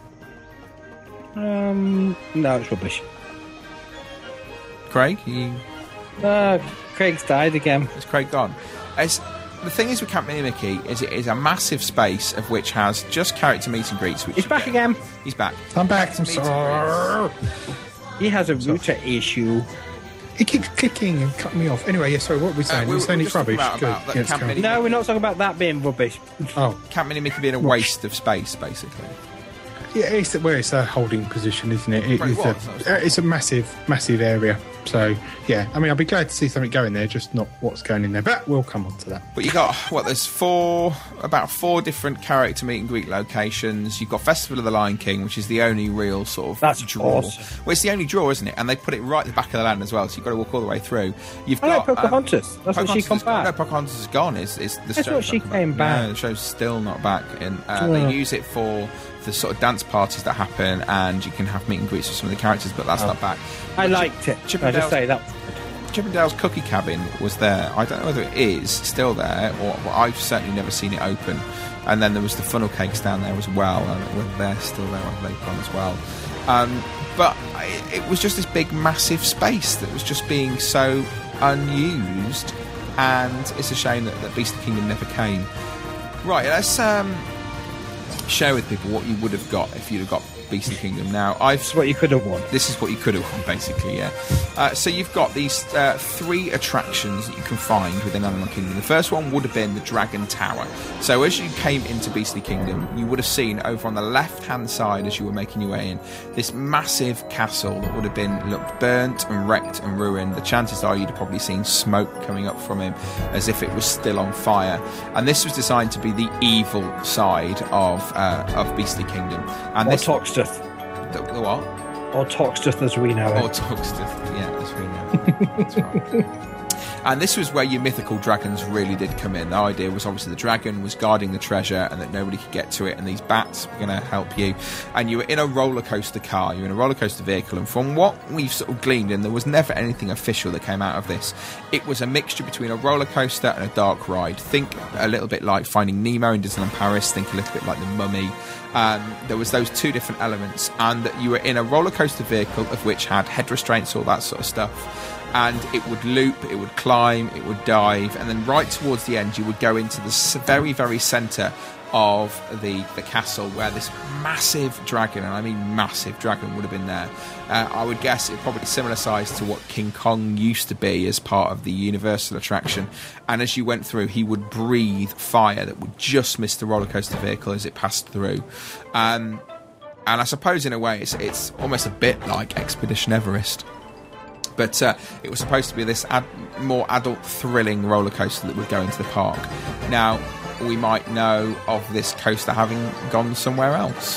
Um, no, it's rubbish. Craig? You... Uh, Craig's died again. Is Craig gone? It's, the thing is with Camp Mini Mickey is it is a massive space of which has just character meet and greets. Which He's back get. again. He's back. I'm back. I'm sorry. He has a router issue. It keeps clicking and cutting me off. Anyway, yeah, sorry, what were we saying? Uh, we, we're saying we it's rubbish. About, Good. about Yes, Camp Mini No, we're not talking about that being rubbish. Oh. Camp Mini Mickey being a waste of space, basically. Yeah, it's, well, it's a holding position, isn't it? it Well, it it's, was, a, it's a massive, massive area. So, yeah, I mean, I'll be glad to see something going there, just not what's going in there. But we'll come on to that. But you got, what, there's four, about four different character meet and greet locations. You've got Festival of the Lion King, which is the only real sort of That's draw. awesome. Well, it's the only draw, isn't it? And they put it right at the back of the land as well, so you've got to walk all the way through. You've I got like Pocahontas. Um, That's when she Pocahontas come is gone. back. No, Pocahontas is gone. It's, it's, the That's show's what she not came back. No, the show's still not back. And uh, Yeah. they use it for the sort of dance parties that happen, and you can have meet and greets with some of the characters, but that's Oh. not back. I But liked it. Chip I and just Dale's- say that. Chip and Dale's Cookie Cabin was there. I don't know whether it is still there, or well, I've certainly never seen it open. And then there was the funnel cakes down there as well. I don't know whether they're still there, whether they've gone as well. Um, but it, it was just this big, massive space that was just being so unused, and it's a shame that, that Beastly Kingdom never came. Right, let's um, share with people what you would have got if you'd have got Beastly Kingdom. Now, I've this is what you could have won. This is what you could have won, basically. Yeah. Uh, so you've got these uh, three attractions that you can find within Animal Kingdom. The first one would have been the Dragon Tower. So as you came into Beastly Kingdom, you would have seen over on the left-hand side, as you were making your way in, this massive castle that would have been looked burnt and wrecked and ruined. The chances are you'd have probably seen smoke coming up from him as if it was still on fire. And this was designed to be the evil side of uh, of Beastly Kingdom. And or this Toxteth. The, the what? Or Toxteth as we know it. Or Toxteth, yeah, as we know it. That's right. And this was where your mythical dragons really did come in. The idea was obviously the dragon was guarding the treasure and that nobody could get to it, and these bats were going to help you. And you were in a roller coaster car, you were in a roller coaster vehicle, and from what we've sort of gleaned, and there was never anything official that came out of this, it was a mixture between a roller coaster and a dark ride. Think a little bit like Finding Nemo in Disneyland Paris, think a little bit like The Mummy. Um, there was those two different elements, and that you were in a roller coaster vehicle of which had head restraints, all that sort of stuff. And it would loop, it would climb, it would dive, and then right towards the end you would go into the very, very centre of the, the castle where this massive dragon, and I mean massive dragon, would have been there. Uh, I would guess it probably similar size to what King Kong used to be as part of the Universal attraction. And as you went through, he would breathe fire that would just miss the roller coaster vehicle as it passed through. Um, and I suppose in a way it's, it's almost a bit like Expedition Everest. But uh, it was supposed to be this ad- more adult, thrilling roller coaster that would go into the park. Now, we might know of this coaster having gone somewhere else,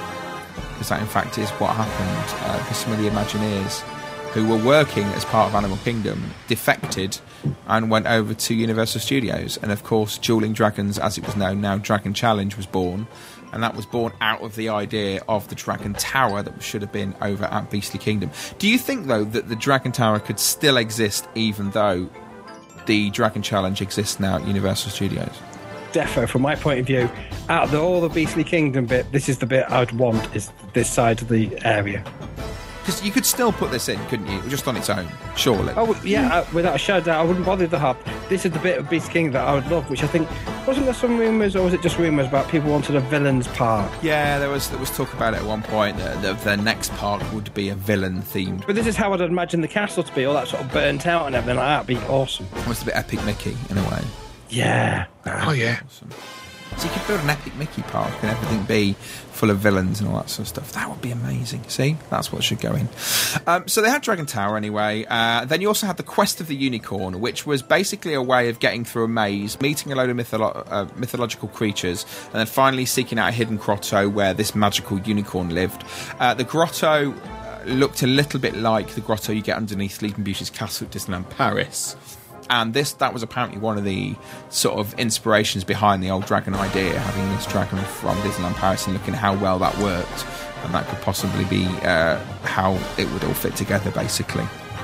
because that, in fact, is what happened. Uh, because some of the Imagineers who were working as part of Animal Kingdom defected and went over to Universal Studios. And, of course, Dueling Dragons, as it was known now, Dragon Challenge, was born. And that was born out of the idea of the Dragon Tower that should have been over at Beastly Kingdom. Do you think, though, that the Dragon Tower could still exist even though the Dragon Challenge exists now at Universal Studios? Defo, from my point of view, out of the, all the Beastly Kingdom bit, this is the bit I'd want, is this side of the area. Because you could still put this in, couldn't you? Just on its own, surely. Oh, yeah, uh, without a shadow of doubt, I wouldn't bother the hub. This is the bit of Beast King that I would love, which I think, wasn't there some rumours, or was it just rumours about people wanted a villain's park? Yeah, there was there was talk about it at one point, that the, the next park would be a villain-themed. But this is how I'd imagine the castle to be, all that sort of burnt out and everything like that. That'd be awesome. Almost a bit Epic Mickey, in a way. Yeah. Oh, yeah. Awesome. So you could build an Epic Mickey park and everything be full of villains and all that sort of stuff. That would be amazing. See? That's what should go in. Um, so they had Dragon Tower anyway. Uh, then you also had the Quest of the Unicorn, which was basically a way of getting through a maze, meeting a load of mytholo- uh, mythological creatures, and then finally seeking out a hidden grotto where this magical unicorn lived. Uh, the grotto uh, looked a little bit like the grotto you get underneath Sleeping Beauty's castle at Disneyland Paris. And this that was apparently one of the sort of inspirations behind the old dragon idea, having this dragon from Disneyland Paris and looking at how well that worked. And that could possibly be uh, how it would all fit together, basically.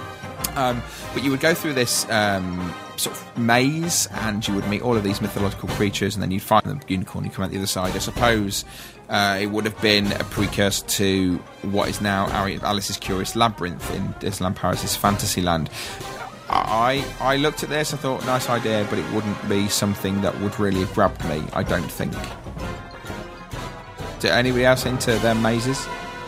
Um, but you would go through this um, sort of maze, and you would meet all of these mythological creatures, and then you'd find the unicorn, you come out the other side. I suppose uh, it would have been a precursor to what is now Alice's Curious Labyrinth in Disneyland Paris' Fantasyland. I I looked at this, I thought, nice idea, but it wouldn't be something that would really have grabbed me, I don't think. Did anybody else into their mazes?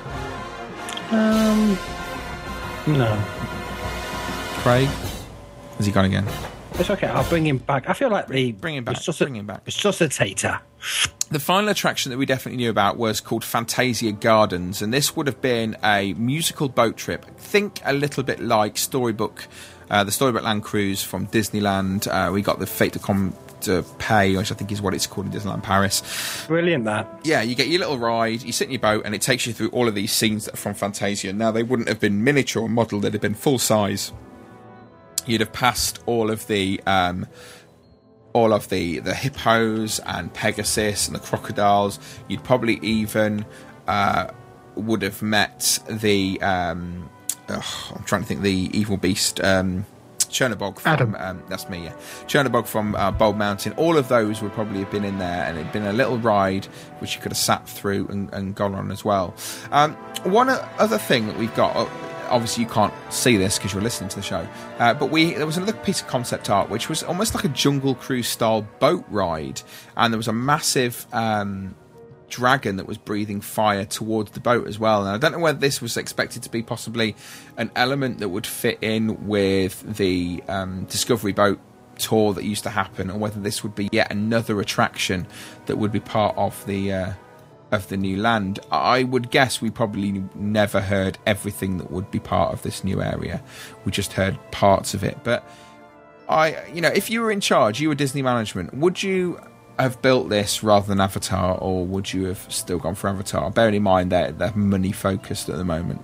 Um, no. Craig? Has he gone again? It's okay, I'll bring him back. I feel like the... Bring him back, just bring him back. Resuscitator. The final attraction that we definitely knew about was called Fantasia Gardens, and this would have been a musical boat trip. Think a little bit like Storybook... Uh, the Storybook Land Cruise from Disneyland. Uh, we got the Fate de Comte Pay, which I think is what it's called in Disneyland Paris. Brilliant, that. Yeah, you get your little ride, you sit in your boat, and it takes you through all of these scenes that are from Fantasia. Now, they wouldn't have been miniature or modelled, they'd have been full size. You'd have passed all of the... Um, all of the, the hippos and Pegasus and the crocodiles. You'd probably even uh, would have met the... Um, Ugh, I'm trying to think the evil beast um, Chernobog from Adam. Um, that's me, yeah. Chernobog from uh, Bold Mountain. All of those would probably have been in there, and it'd been a little ride which you could have sat through and, and gone on as well. Um, one other thing that we've got, obviously you can't see this because you're listening to the show, uh, but we there was another piece of concept art which was almost like a Jungle Cruise style boat ride, and there was a massive um, dragon that was breathing fire towards the boat as well. And I don't know whether this was expected to be possibly an element that would fit in with the um, Discovery boat tour that used to happen, or whether this would be yet another attraction that would be part of the uh, of the new land. I would guess we probably never heard everything that would be part of this new area. We just heard parts of it. But I, you know, if you were in charge, you were Disney management, would you have built this rather than Avatar, or would you have still gone for Avatar? Bearing in mind that they're money focused at the moment.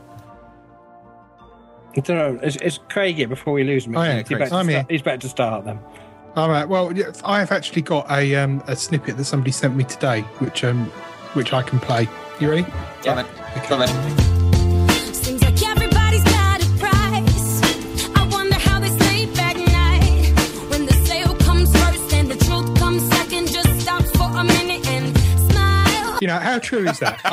I don't know. It's, it's Craig here before we lose him. Oh, yeah, he's, better I'm to here. start, he's better to start then. All right. Well, yeah, I have actually got a um, a snippet that somebody sent me today, which um, which I can play. You ready? Yeah. Go on then. Seems like everybody's got a price. I wonder how they sleep at night when the sale comes first and the truth comes second. Just stop for a minute and smile. You know, how true is that?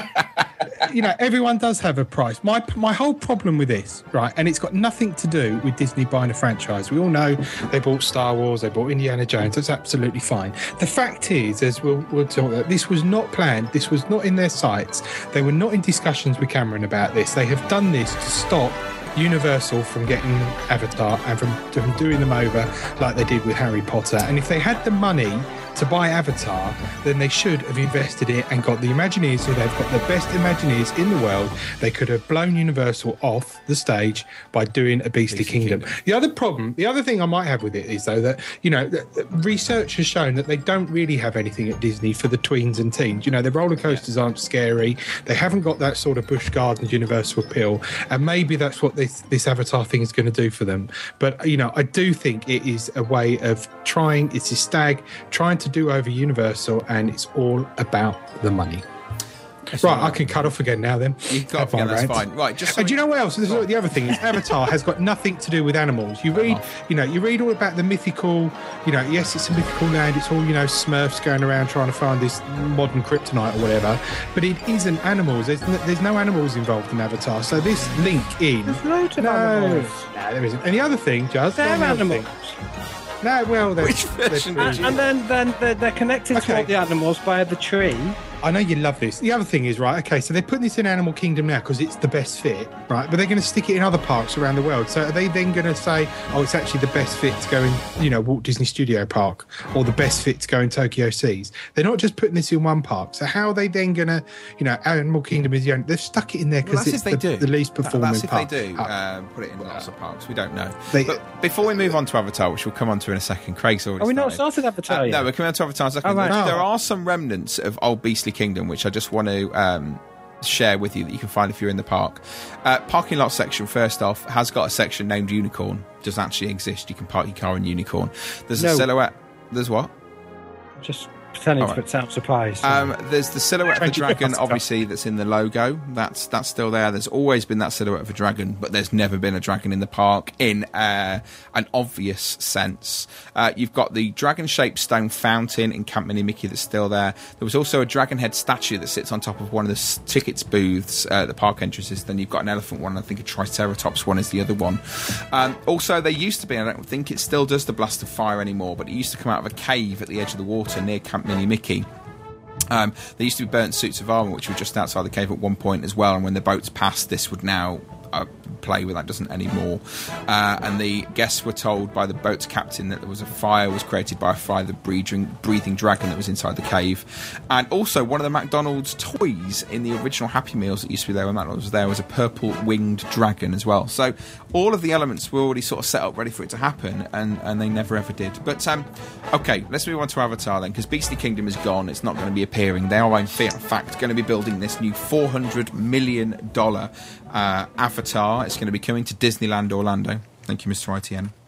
I, you know, everyone does have a price. My my whole problem with this, right, and it's got nothing to do with Disney buying a franchise. We all know they bought Star Wars, they bought Indiana Jones. That's absolutely fine. The fact is, as we'll, we'll talk about, this was not planned. This was not in their sights. They were not in discussions with Cameron about this. They have done this to stop Universal from getting Avatar and from, from doing them over like they did with Harry Potter. And if they had the money to buy Avatar, then they should have invested it and got the Imagineers, so they've got the best Imagineers in the world. They could have blown Universal off the stage by doing a Beastly, Beastly Kingdom. Kingdom. The other problem, the other thing I might have with it is, though, that, you know, research has shown that they don't really have anything at Disney for the tweens and teens. You know, their roller coasters aren't scary. They haven't got that sort of Busch Gardens Universal appeal, and maybe that's what this, this Avatar thing is going to do for them. But, you know, I do think it is a way of trying, it's a stag, trying to do over Universal, and it's all about the money. That's right, I can cut off again now then. You can cut off again, that's fine. Right, just so and do you know what else? This is the other thing is Avatar has got nothing to do with animals. You read, you know, you read all about the mythical, you know, yes, it's a mythical land, it's all, you know, Smurfs going around trying to find this modern kryptonite or whatever, but it isn't animals. There's no, there's no animals involved in Avatar. So this link in... There's loads of no, animals. No, there isn't. And the other thing, just... They're animals. No, well, they're... Which version they're, And, and then, then they're, they're connected Okay. to all the animals by the tree. I know you love this. The other thing is, right, okay, so they're putting this in Animal Kingdom now because it's the best fit, right? But they're going to stick it in other parks around the world. So are they then going to say, oh, it's actually the best fit to go in, you know, Walt Disney Studio Park, or the best fit to go in Tokyo Seas? They're not just putting this in one park. So how are they then going to, you know, Animal Kingdom is the only... They've stuck it in there because well, it's the, the, the least performing that's if park. they do Uh, uh, put it in lots of parks. We don't know. They- but before we move on to Avatar, which we'll come on to in a second, Craig's already Are we not started. started Avatar Uh, yet? no, we're coming on to Avatar in a second. Oh, right. there, Oh. there are some remnants of old Beastly Kingdom, which I just want to um, share with you that you can find if you're in the park. Uh, parking lot section, first off, has got a section named Unicorn. Does actually exist. You can park your car in Unicorn. There's No. a silhouette. There's what? Just pretending All right. to sound surprised. Um, there's the silhouette of the Thank you. dragon, obviously, that's in the logo. That's that's still there. There's always been that silhouette of a dragon, but there's never been a dragon in the park in uh, an obvious sense. Uh, you've got the dragon-shaped stone fountain in Camp Mini Mickey that's still there. There was also a dragon head statue that sits on top of one of the s- tickets booths uh, at the park entrances. Then you've got an elephant one. I think a Triceratops one is the other one. Um, also, there used to be, I don't think it still does the blast of fire anymore, but it used to come out of a cave at the edge of the water near Camp Mini Mickey. Um, there used to be burnt suits of armour, which were just outside the cave at one point as well, and when the boats passed, this would now uh, play with that, doesn't anymore. Uh, and the guests were told by the boat's captain that there was a fire was created by a fire, the breathing, breathing dragon that was inside the cave. And also, one of the McDonald's toys in the original Happy Meals that used to be there when McDonald's was there was a purple winged dragon as well. So all of the elements were already sort of set up, ready for it to happen, and, and they never ever did. But, um, okay, let's move on to Avatar then, because Beastly Kingdom is gone. It's not going to be appearing. They are, in fact, going to be building this new four hundred million dollars uh, Avatar. It's going to be coming to Disneyland Orlando. Thank you, Mister I T N.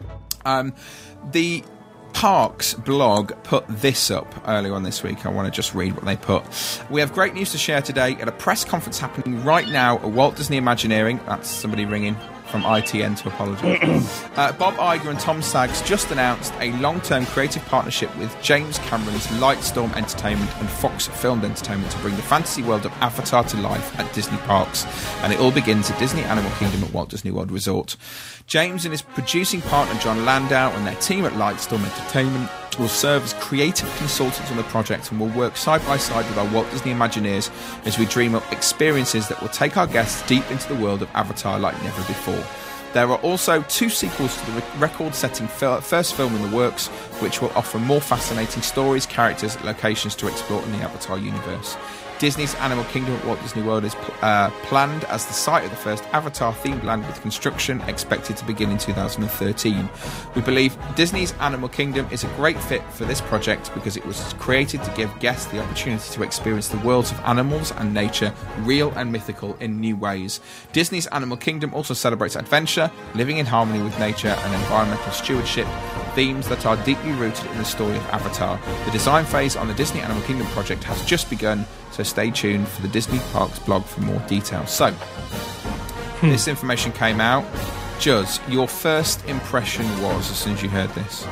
Um, the Parks blog put this up earlier on this week. I want to just read what they put. We have great news to share today at a press conference happening right now at Walt Disney Imagineering. That's somebody ringing from I T N to apologise. uh, Bob Iger and Tom Saggs just announced a long-term creative partnership with James Cameron's Lightstorm Entertainment and Fox Filmed Entertainment to bring the fantasy world of Avatar to life at Disney Parks. And it all begins at Disney Animal Kingdom at Walt Disney World Resort. James and his producing partner John Landau and their team at Lightstorm Entertainment will serve as creative consultants on the project and will work side by side with our Walt Disney Imagineers as we dream up experiences that will take our guests deep into the world of Avatar like never before. There are also two sequels to the record-setting fil- first film in the works, which will offer more fascinating stories, characters, and locations to explore in the Avatar universe. Disney's Animal Kingdom at Walt Disney World is uh, planned as the site of the first Avatar-themed land, with construction expected to begin in two thousand thirteen. We believe Disney's Animal Kingdom is a great fit for this project because it was created to give guests the opportunity to experience the worlds of animals and nature, real and mythical, in new ways. Disney's Animal Kingdom also celebrates adventure, living in harmony with nature, and environmental stewardship, themes that are deeply rooted in the story of Avatar. The design phase on the Disney Animal Kingdom project has just begun, so stay tuned for the Disney Parks blog for more details. So, hmm. this information came out. Juz, your first impression was, as soon as you heard this?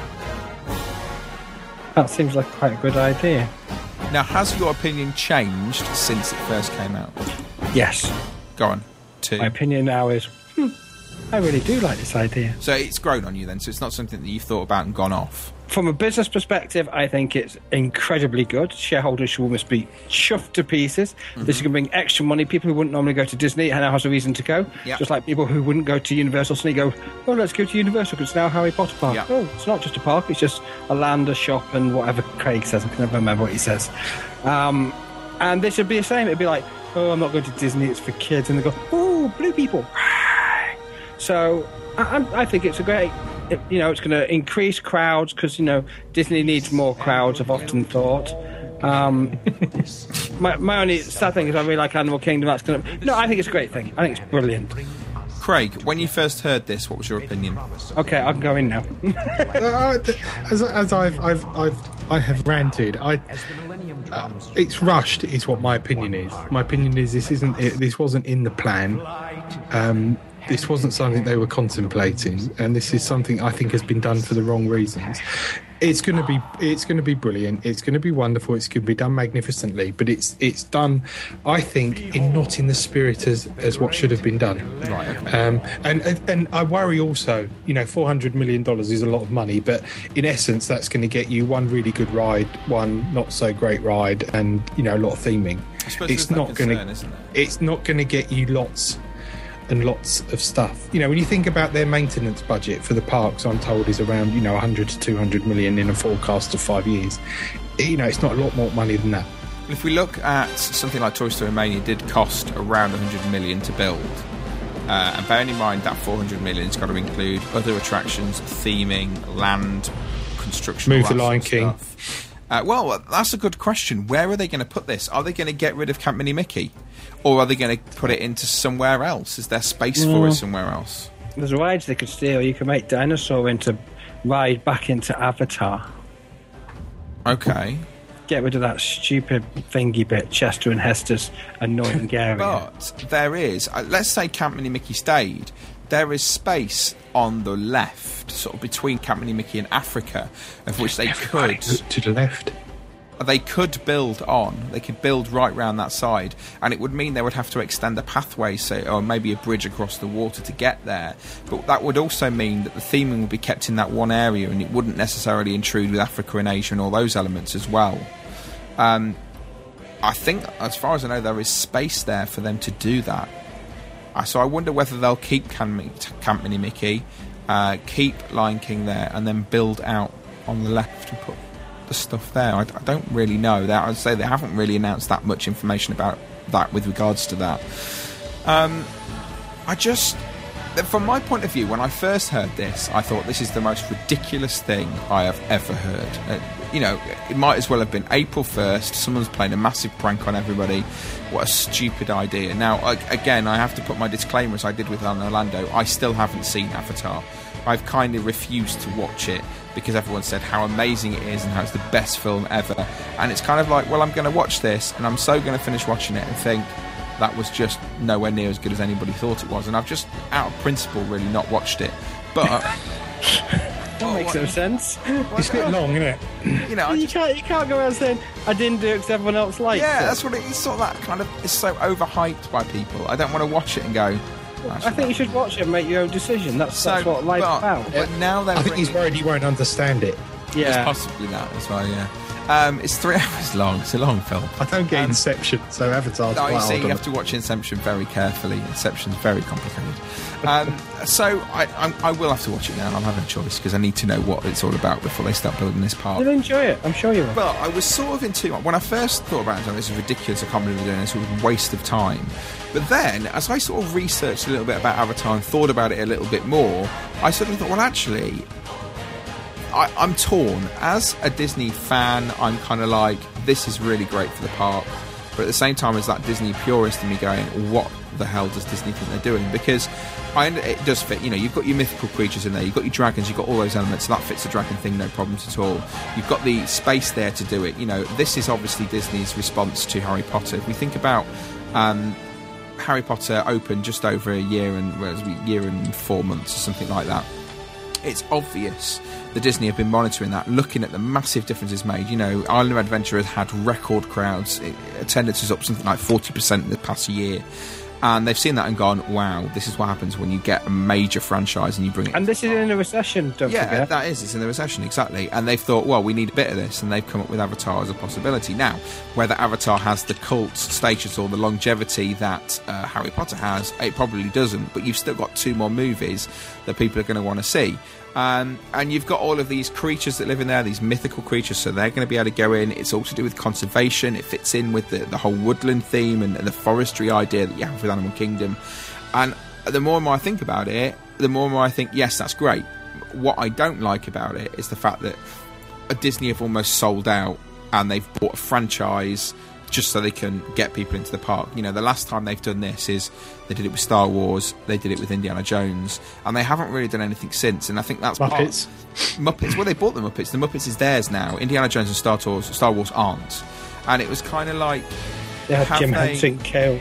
That seems like quite a good idea. Now, has your opinion changed since it first came out? Yes. Go on. Two. My opinion now is, hmm, I really do like this idea. So it's grown on you then, so it's not something that you've thought about and gone off? From a business perspective, I think it's incredibly good. Shareholders should almost be chuffed to pieces. Mm-hmm. This is going to bring extra money. People who wouldn't normally go to Disney and now has a reason to go. Yep. Just like people who wouldn't go to Universal suddenly go, oh, let's go to Universal because it's now Harry Potter Park. Yep. Oh, it's not just a park, it's just a land, a shop, and whatever Craig says. I can never remember what he says. Um, and this would be the same. It'd be like, oh, I'm not going to Disney, it's for kids. And they go, oh, blue people. So I, I think it's a great... It, you know, it's going to increase crowds because, you know, Disney needs more crowds, I've often thought. Um, my, my only sad thing is I really like Animal Kingdom. That's going to... No, I think it's a great thing. I think it's brilliant. Craig, when you first heard this, what was your opinion? Okay, I can go in now. as, as I've, I've, I've, I have ranted, I, uh, it's rushed, is what my opinion is. My opinion is this isn't, it, this wasn't in the plan. Um, This wasn't something they were contemplating, and this is something I think has been done for the wrong reasons. It's going to be, it's going to be brilliant. It's going to be wonderful. It's going to be done magnificently, but it's it's done, I think, in not in the spirit as as what should have been done. Right. Um, and, and and I worry also. You know, four hundred million dollars is a lot of money, but in essence, that's going to get you one really good ride, one not so great ride, and you know, a lot of theming. I suppose it's not going to. It's not going to get you lots. And lots of stuff. You know, when you think about their maintenance budget for the parks, I'm told is around, you know, one hundred to two hundred million in a forecast of five years. You know, it's not a lot more money than that. If we look at something like Toy Story Mania, it did cost around one hundred million to build. Uh, and bearing in mind that four hundred million has got to include other attractions, theming, land, construction. Move the Lion King. Uh, well, that's a good question. Where are they going to put this? Are they going to get rid of Camp Mini Mickey? Or are they going to put it into somewhere else? Is there space Mm. for it somewhere else? There's rides they could steal. You can make Dinosaur into ride back into Avatar. Okay. Get rid of that stupid thingy bit, Chester and Hester's annoying area. But there is, uh, let's say Camp Mini Mickey stayed, there is space on the left, sort of between Camp Mini Mickey and Africa, of which they Everybody could... to the left. They could build on. They could build right round that side, and it would mean they would have to extend a pathway, so, or maybe a bridge across the water to get there. But that would also mean that the theming would be kept in that one area, and it wouldn't necessarily intrude with Africa and Asia and all those elements as well. Um, I think, as far as I know, there is space there for them to do that. Uh, so I wonder whether they'll keep Camp Mini Mickey, uh, keep Lion King there, and then build out on the left and put the stuff there. I, I don't really know. That I'd say they haven't really announced that much information about that with regards to that. Um, I just, from my point of view, when I first heard this, I thought this is the most ridiculous thing I have ever heard. Uh, you know, it might as well have been April first. Someone's playing a massive prank on everybody. What a stupid idea. Now, I, again, I have to put my disclaimer, as I did with Orlando. I still haven't seen Avatar. I've kind of refused to watch it because everyone said how amazing it is and how it's the best film ever. And it's kind of like, well, I'm going to watch this, and I'm so going to finish watching it and think that was just nowhere near as good as anybody thought it was. And I've just, out of principle, really not watched it. But... that makes no sense. It's a bit long, isn't it? You know, you can't, you can't go around saying, I didn't do it because everyone else liked yeah, it. Yeah, that's what it is. Sort of that kind of... It's so overhyped by people. I don't want to watch it and go... I think you should watch it and make your own decision. That's, So, that's what life's but- about. But now they're I think he's bringing- worried he won't understand it. Yeah. It's possibly that as well, yeah. Um, it's three hours long. It's a long film. I don't get Um, Inception, so Avatar's No, quite you see, hard you on have to watch Inception very carefully. Inception's very complicated. Um, so I, I, I will have to watch it now. I'm having a choice because I need to know what it's all about before they start building this park. You'll enjoy it. I'm sure you will. Well, I was sort of in two. When I first thought about it, this is ridiculous. I can't believe we're doing this. Sort of waste of time. But then, as I sort of researched a little bit about Avatar and thought about it a little bit more, I suddenly thought, well, actually, I, I'm torn. As a Disney fan, I'm kind of like, this is really great for the park. But at the same time, as that Disney purist in me going, what the hell does Disney think they're doing? Because I, it does fit. You know, you've got your mythical creatures in there, you've got your dragons, you've got all those elements. So that fits the dragon thing, no problems at all. You've got the space there to do it. You know, this is obviously Disney's response to Harry Potter. If we think about um, Harry Potter opened just over a year and well, it was a year and four months or something like that. It's obvious that Disney have been monitoring that, looking at the massive differences made. You know, Island of Adventure has had record crowds. Attendance is up something like forty percent in the past year. And they've seen that and gone, wow, this is what happens when you get a major franchise and you bring it... And this is in a recession, don't yeah, forget. that is. It's in the recession, exactly. And they've thought, well, we need a bit of this, and they've come up with Avatar as a possibility. Now, whether Avatar has the cult status or the longevity that uh, Harry Potter has, it probably doesn't. But you've still got two more movies that people are going to want to see. Um, and you've got all of these creatures that live in there, these mythical creatures, so they're going to be able to go in. It's all to do with conservation. It fits in with the, the whole woodland theme and, and the forestry idea that you have with Animal Kingdom. And the more and more I think about it, the more and more I think, yes, that's great. What I don't like about it is the fact that Disney have almost sold out and they've bought a franchise just so they can get people into the park. You know, the last time they've done this is they did it with Star Wars, they did it with Indiana Jones, and they haven't really done anything since. And I think that's Muppets. Part, Muppets. Well, they bought the Muppets. The Muppets is theirs now. Indiana Jones and Star Wars, Star Wars aren't. And it was kind of like They had have Jim they- Henson killed.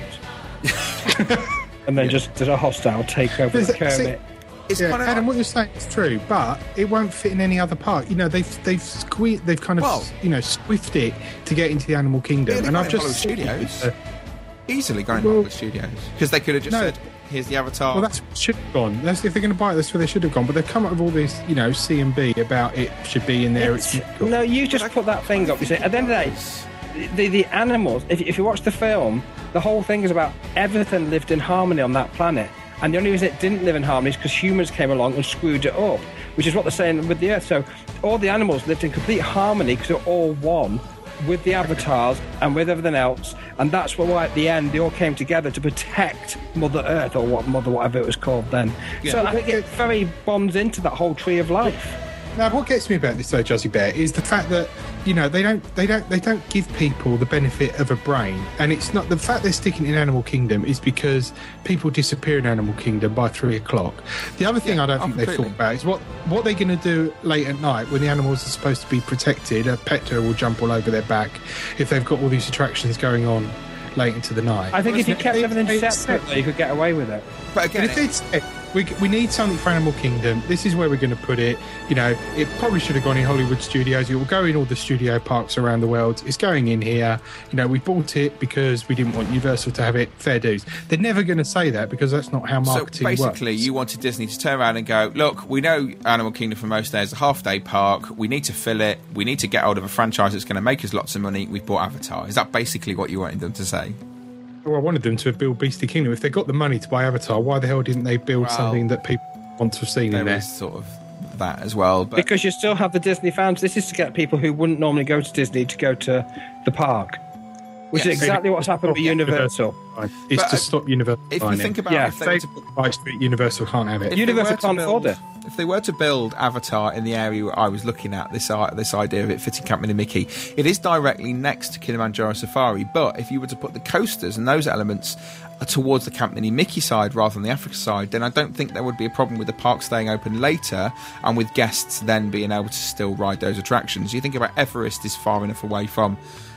And then just did a hostile takeover of Is it- Kermit. It's yeah, kind of Adam, what you're saying is true, but it won't fit in any other park. You know, they've they've squeezed, they've kind of Well- you know squiffed it to get into the Animal Kingdom, Yeah, and I've they've gone just in Hollywood Studios. Uh, easily going Well- to Hollywood Studios because they could have just No. said, "Here's the Avatar." Well, that's what should have gone. That's, if they're going to buy it, that's where they should have gone. But they've come up with all this, you know, C and B about it should be in there. It's, It's- no, you just put that thing up. You say, at the end of the day, the, the animals, if, if you watch the film, the whole thing is about everything lived in harmony on that planet. And the only reason it didn't live in harmony is because humans came along and screwed it up, which is what they're saying with the Earth. So all the animals lived in complete harmony because they're all one with the avatars and with everything else. And that's why at the end they all came together to protect Mother Earth, or what Mother whatever it was called then. Yeah. So I think it very bonds into that whole tree of life. Now, what gets me about this though, Jazzy Bear, is the fact that you know they don't they don't they don't give people the benefit of a brain, and it's not the fact they're sticking in Animal Kingdom is because people disappear in Animal Kingdom by three o'clock. The other thing I don't oh, think they've completely. thought about is what what they're going to do late at night when the animals are supposed to be protected. A Petter will jump all over their back if they've got all these attractions going on late into the night. I think if you They- kept they- everything they- separate, you could get away with it. But But again, if it's, we, we need something for Animal Kingdom, this is where we're going to put it. You know, it probably should have gone in Hollywood Studios. It will go in all the studio parks around the world. It's going in here. You know, we bought it because we didn't want Universal to have it. Fair dues. They're never going to say that because that's not how so marketing basically, works. you wanted Disney to turn around and go, look, we know Animal Kingdom for most days is a half-day park. We need to fill it. We need to get hold of a franchise that's going to make us lots of money. We've bought Avatar. Is that basically what you wanted them to say? Well, I wanted them to build Beastie Kingdom. If they got the money to buy Avatar, why the hell didn't they build Well, something that people want to have seen in There there? is sort of that as well. But Because you still have the Disney fans. This is to get people who wouldn't normally go to Disney to go to the park, which Yes. is exactly what's happened with Universal. It's But, to uh, stop Universal. if you buying think it. about Yeah, if they They were to rights to it, Universal can't have it. If they Universal were to can't build- afford it. If they were to build Avatar in the area where I was looking at, this i- this idea of it fitting Camp Mini Mickey, it is directly next to Kilimanjaro Safari. But if you were to put the coasters and those elements towards the Camp Mini Mickey side rather than the Africa side, then I don't think there would be a problem with the park staying open later and with guests then being able to still ride those attractions. You think about Everest is far enough away from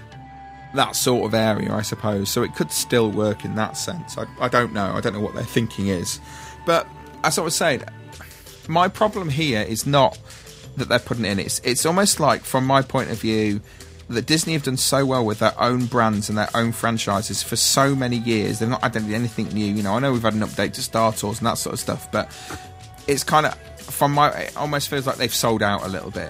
that sort of area, I suppose, so it could still work in that sense. I, I don't know. I don't know what their thinking is. But as I was saying, my problem here is not that they're putting it in. It's, it's almost like, from my point of view, that Disney have done so well with their own brands and their own franchises for so many years. They've not added anything new. You know, I know we've had an update to Star Tours and that sort of stuff, but it's kind of, from my, it almost feels like they've sold out a little bit.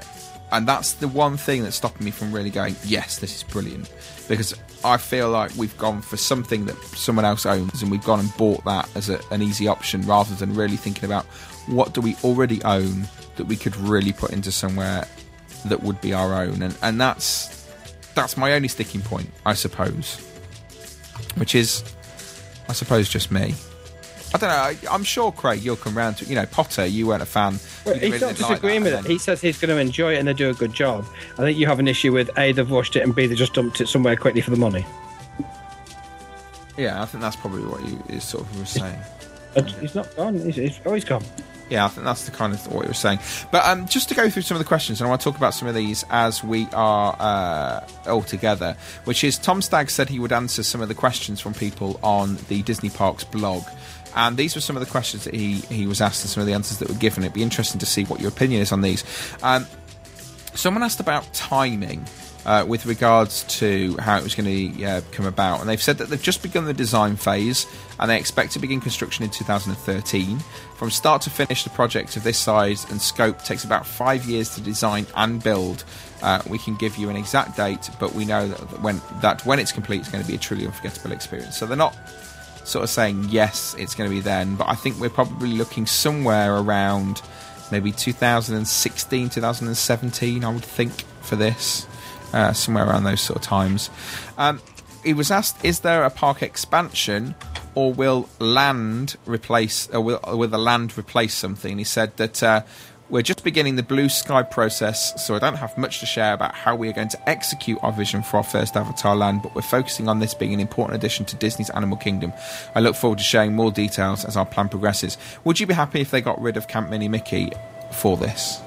and that's the one thing that's stopping me from really going, yes, this is brilliant, because I feel like we've gone for something that someone else owns, and we've gone and bought that as a, an easy option, rather than really thinking about what do we already own that we could really put into somewhere that would be our own. And, and that's that's my only sticking point, I suppose, which is, I suppose, just me. I don't know. I, I'm sure, Craig, you'll come round to it. You know, Potter, you weren't a fan. Well, You he's really not didn't like disagreeing that, with and it. He says he's going to enjoy it and they do a good job. I think you have an issue with A, they've washed it, and B, they just dumped it somewhere quickly for the money. then- Yeah, I think that's probably what you is sort of was saying. But he's not gone. He's, he's, oh, he's gone. Yeah, I think that's the kind of what you were saying. But um, just to go through some of the questions, and I want to talk about some of these as we are uh, all together, which is Tom Stagg said he would answer some of the questions from people on the Disney Parks blog. And these were some of the questions that he, he was asked and some of the answers that were given. It'd be interesting to see what your opinion is on these. Um, someone asked about timing uh, with regards to how it was going to uh, come about. And they've said that they've just begun the design phase and they expect to begin construction in two thousand thirteen. From start to finish, the project of this size and scope takes about five years to design and build. Uh, we can give you an exact date, but we know that when, that when it's complete, it's going to be a truly unforgettable experience. So they're not sort of saying yes, it's going to be then, but I think we're probably looking somewhere around maybe two thousand sixteen, two thousand seventeen, I would think, for this, uh, somewhere around those sort of times. Um, he was asked, is there a park expansion, or will land replace, or will, or will the land replace something? And he said that uh, we're just beginning the blue sky process, so I don't have much to share about how we are going to execute our vision for our first Avatar land, but we're focusing on this being an important addition to Disney's Animal Kingdom. I look forward to sharing more details as our plan progresses. Would you be happy if they got rid of Camp Mini Mickey for this?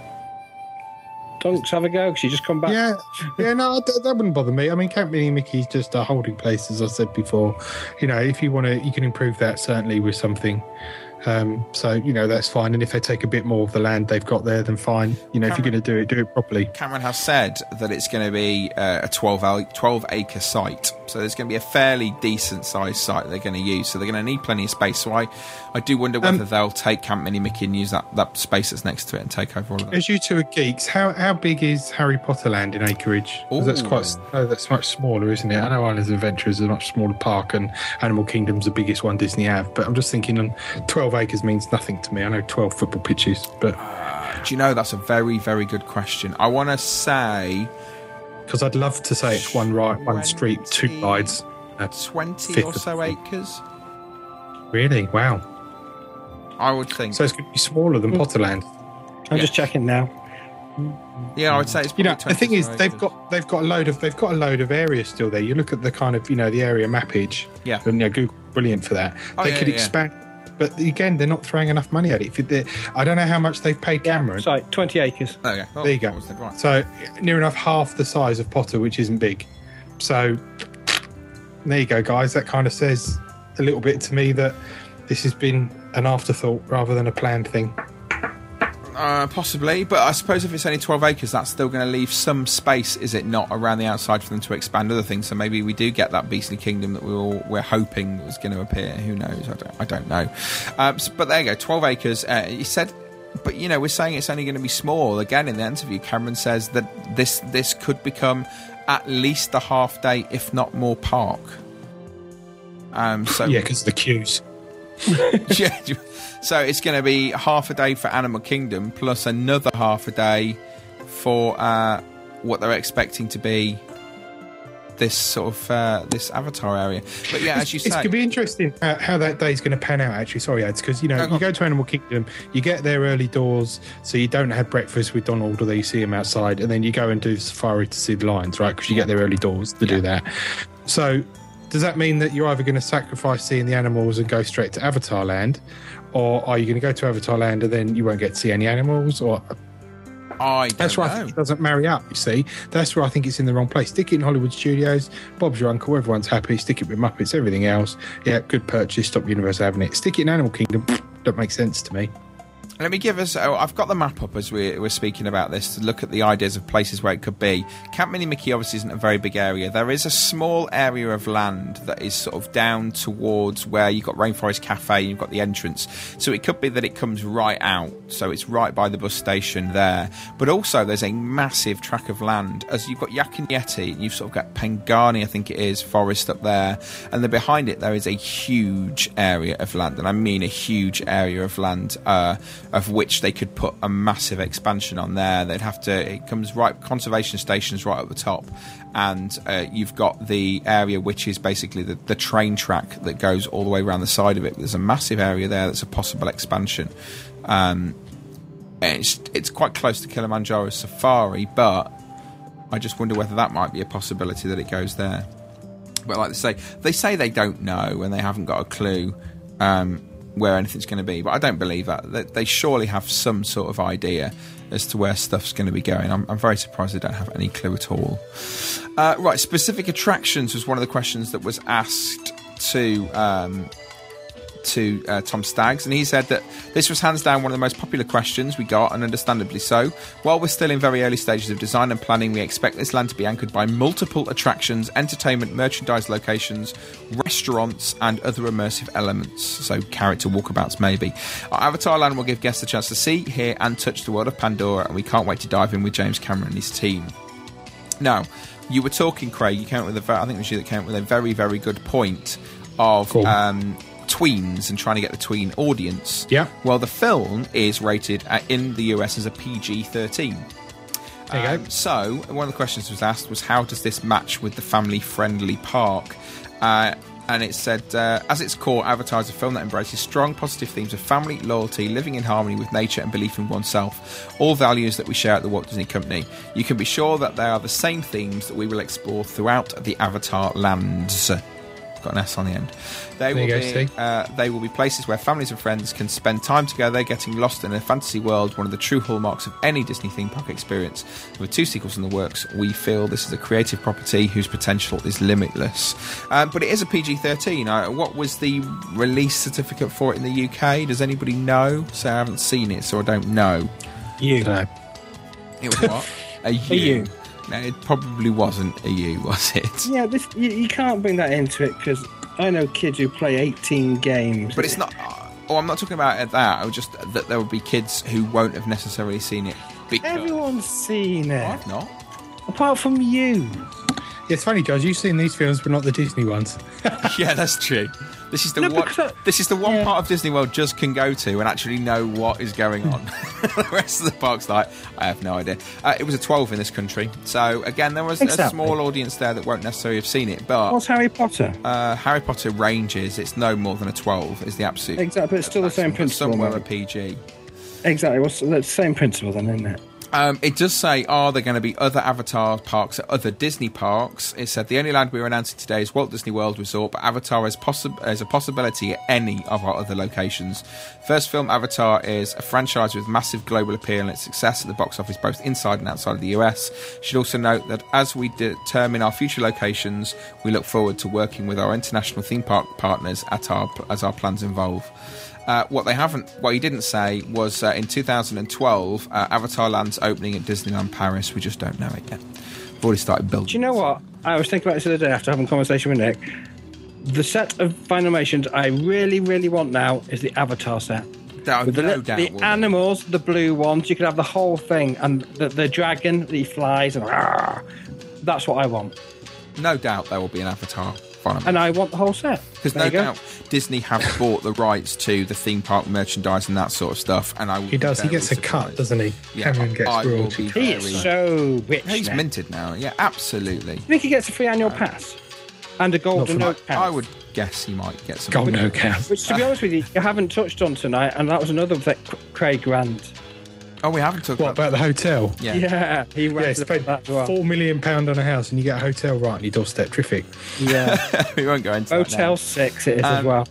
Tonks, have a go, because you just come back. Yeah, yeah, no, that, that wouldn't bother me. I mean, Camp Mini Mickey's just a holding place, as I said before. You know, if you want to, you can improve that certainly with something. Um, so, you know, that's fine. And if they take a bit more of the land they've got there, then fine. You know, Cameron, if you're going to do it, do it properly. Cameron has said that it's going to be uh, a twelve acre site. So there's going to be a fairly decent sized site they're going to use. So they're going to need plenty of space. So I, I do wonder whether um, they'll take Camp Mini Mickey and use that, that space that's next to it and take over all of that. As you two are geeks, how how big is Harry Potter land in acreage? That's quite oh, that's much smaller, isn't it? I know Islands of Adventure is a much smaller park and Animal Kingdom's the biggest one Disney have. But I'm just thinking on twelve acres means nothing to me. I know twelve football pitches, but uh, do you know, that's a very, very good question. I want to say, because I'd love to say it's one right, one street, two rides. twenty or so acres. Really? Wow. I would think so. It's going to be smaller than Potterland. I'm yeah. just checking now. Yeah, I would say it's. You know, the thing is, they've got they've got a load of they've got a load of areas still there. You look at the kind of you know the area mappage. Yeah. And you know, Google brilliant for that. Oh, they yeah, could yeah. expand. But again, they're not throwing enough money at it. If I don't know how much they've paid Cameron. Sorry, twenty acres. Okay. Well, there you go. Right. So near enough half the size of Potter, which isn't big. So there you go, guys. That kind of says a little bit to me that this has been an afterthought rather than a planned thing. Uh, possibly, but I suppose if it's only twelve acres, that's still going to leave some space, is it not, around the outside for them to expand other things? So maybe we do get that Beastly Kingdom that we we're, all, we're hoping was going to appear. Who knows? I don't, I don't know. Um, so, but there you go, twelve acres. Uh, he said, but you know, we're saying it's only going to be small. Again, in the interview, Cameron says that this this could become at least a half day, if not more, park. Um, so yeah, because of the queues. yeah, so it's going to be half a day for Animal Kingdom plus another half a day for uh, what they're expecting to be this sort of uh, this Avatar area. But yeah, as you say, it's going to be interesting how, how that day is going to pan out. Actually, sorry, Ads, because you know no, you go to Animal Kingdom, you get there early doors, so you don't have breakfast with Donald, although you see him outside, and then you go and do the safari to see the lions, right? Because you get there early doors to yeah. do that. So. Does that mean that you're either going to sacrifice seeing the animals and go straight to Avatar Land, or are you going to go to Avatar Land and then you won't get to see any animals? Or I don't that's where know. I think it doesn't marry up. You see, that's where I think it's in the wrong place. Stick it in Hollywood Studios. Bob's your uncle. Everyone's happy. Stick it with Muppets. Everything else, yeah, good purchase. Stop Universal having it. Stick it in Animal Kingdom. Don't make sense to me. Let me give us... Oh, I've got the map up as we, we're speaking about this to look at the ideas of places where it could be. Camp Mini Mickey obviously isn't a very big area. There is a small area of land that is sort of down towards where you've got Rainforest Cafe and you've got the entrance. So it could be that it comes right out. So it's right by the bus station there. But also there's a massive tract of land. As you've got Yak and Yeti, and you've sort of got Pengani, I think it is, forest up there. And then behind it there is a huge area of land. And I mean a huge area of land, uh, of which they could put a massive expansion on there. They'd have to... It comes right... Conservation station's right at the top. And uh, you've got the area which is basically the, the train track that goes all the way around the side of it. There's a massive area there that's a possible expansion. Um, and it's, it's quite close to Kilimanjaro Safari, but I just wonder whether that might be a possibility that it goes there. But like they say, they say they don't know and they haven't got a clue um, where anything's going to be. But I don't believe that. They, they surely have some sort of idea as to where stuff's going to be going. I'm, I'm very surprised they don't have any clue at all. Uh, right, specific attractions was one of the questions that was asked to um, to uh, Tom Staggs, and he said that this was hands down one of the most popular questions we got, and understandably so. While we're still in very early stages of design and planning, we expect this land to be anchored by multiple attractions, entertainment, merchandise locations, restaurants, and other immersive elements, so character walkabouts maybe. Our Avatar land will give guests a chance to see, hear, and touch the world of Pandora, and we can't wait to dive in with James Cameron and his team. Now, you were talking, Craig, you came up with a very, I think it was you that came up with a very, very good point of... Cool. Um, tweens and trying to get the tween audience. Yeah. Well, the film is rated at, in the U S as a P G thirteen. There you um, go. So, one of the questions was asked was, how does this match with the family-friendly park? Uh, and it said, uh, as its core, Avatar is a film that embraces strong, positive themes of family, loyalty, living in harmony with nature and belief in oneself, all values that we share at the Walt Disney Company. You can be sure that they are the same themes that we will explore throughout the Avatar lands. Got an S on the end. They will There be you go, uh, they will be places where families and friends can spend time together, getting lost in a fantasy world, one of the true hallmarks of any Disney theme park experience. With two sequels in the works, we feel this is a creative property whose potential is limitless. Um, but it is a P G thirteen. Uh, what was the release certificate for it in the U K? Does anybody know? So I haven't seen it, so I don't know. You. No. It was what? A U. A U. No, it probably wasn't a U, was it? Yeah, this you, you can't bring that into it because I know kids who play eighteen games. But it's not... Oh, I'm not talking about that. I was just that there will be kids who won't have necessarily seen it. Because... Everyone's seen it. I've not. Apart from you. Yeah, it's funny, George. You've seen these films, but not the Disney ones. Yeah, that's true. This is the No, one. because I- This is the one yeah. part of Disney World just can go to and actually know what is going on. The rest of the park's like, I have no idea. Uh, it was a twelve in this country, so again, there was Exactly. a small audience there that won't necessarily have seen it. But What's Harry Potter? uh, Harry Potter ranges. It's no more than a twelve. Is the absolute Exactly, but it's still the same maximum, but principle, Somewhere mate. a P G. Exactly. What's the same principle then, isn't it? Um, it does say, are there going to be other Avatar parks at other Disney parks? It said, the only land we're announcing today is Walt Disney World Resort, but Avatar is, possi- is a possibility at any of our other locations. First film, Avatar, is a franchise with massive global appeal and its success at the box office both inside and outside of the U S. Should also note that as we determine our future locations, we look forward to working with our international theme park partners at our, as our plans evolve. Uh, what they haven't, what he didn't say was uh, in two thousand twelve, uh, Avatar Land's opening at Disneyland Paris. We just don't know it yet. We've already started building. Do you know what? I was thinking about this the other day after having a conversation with Nick. The set of Finimations I really, really want now is the Avatar set. No, With the, no li- doubt. the will be. animals, the blue ones, you could have the whole thing, and the, the dragon that he flies, and rah, that's what I want. No doubt there will be an Avatar Funimation. And I want the whole set. Because There no you go. doubt Disney have bought the rights to the theme park merchandise and that sort of stuff. And I would He does. be He gets a very cut, surprised. doesn't he? Yeah, Cameron gets I will royalty. be He very- is so rich He's now. minted now. Yeah, absolutely. I think he gets a free annual pass and a golden Not note pass. I would guess he might get some. Golden no cap. Which, to be honest with you, you haven't touched on tonight, and that was another that Craig Grant. Oh, we haven't talked What about. about the hotel? Yeah. Yeah, he Yeah, ranted spent about that as well. four million pound on a house, and you get a hotel right on your doorstep. Terrific. Yeah, we won't go into that now. Hotel Six it is as Um, well.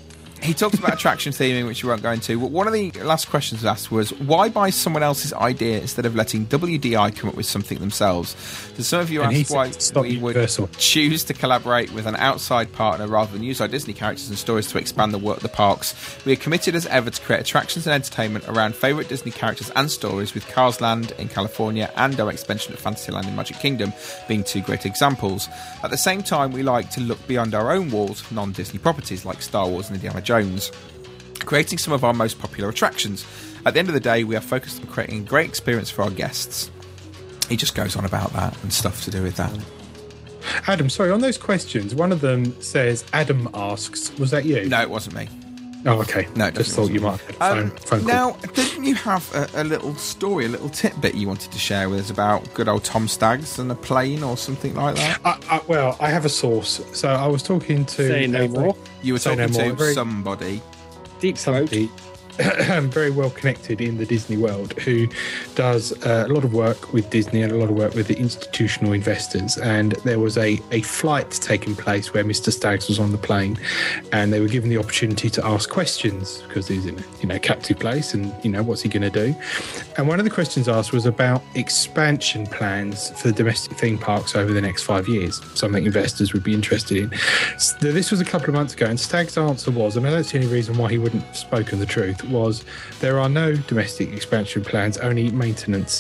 he talked about attraction theming, which we won't go into. One of the last questions asked was, why buy someone else's idea instead of letting W D I come up with something themselves? So some of you And he asked why said, "Stop we Universal." would choose to collaborate with an outside partner rather than use our Disney characters and stories to expand the work of the parks. We are committed as ever to create attractions and entertainment around favourite Disney characters and stories, with Cars Land in California and our expansion at Fantasyland in Magic Kingdom being two great examples. At the same time, we like to look beyond our own walls, non-Disney properties like Star Wars and Indiana Jones, creating some of our most popular attractions. At the end of the day, we are focused on creating a great experience for our guests. He just goes on about that and stuff to do with that. Adam, sorry, on those questions, one of them says, Adam asks, was that you? No, it wasn't me. Oh, okay. No, it just doesn't- thought you might have had a Um, phone, phone call. now, didn't you have a, a little story, a little tidbit you wanted to share with us about good old Tom Staggs and a plane or something like that? I, I, well, I have a source. So I was talking to... Say no more. You were Say talking no to more. Very- somebody. Deep throat. somebody very well connected in the Disney world who does uh, a lot of work with Disney and a lot of work with the institutional investors. And there was a, a flight taking place where Mister Staggs was on the plane, and they were given the opportunity to ask questions because he's in a you know captive place, and you know what's he going to do. And one of the questions asked was about expansion plans for the domestic theme parks over the next five years, something investors would be interested in. So this was a couple of months ago, and Staggs' answer was, and I don't see any reason why he wouldn't have spoken the truth, was there are no domestic expansion plans, only maintenance.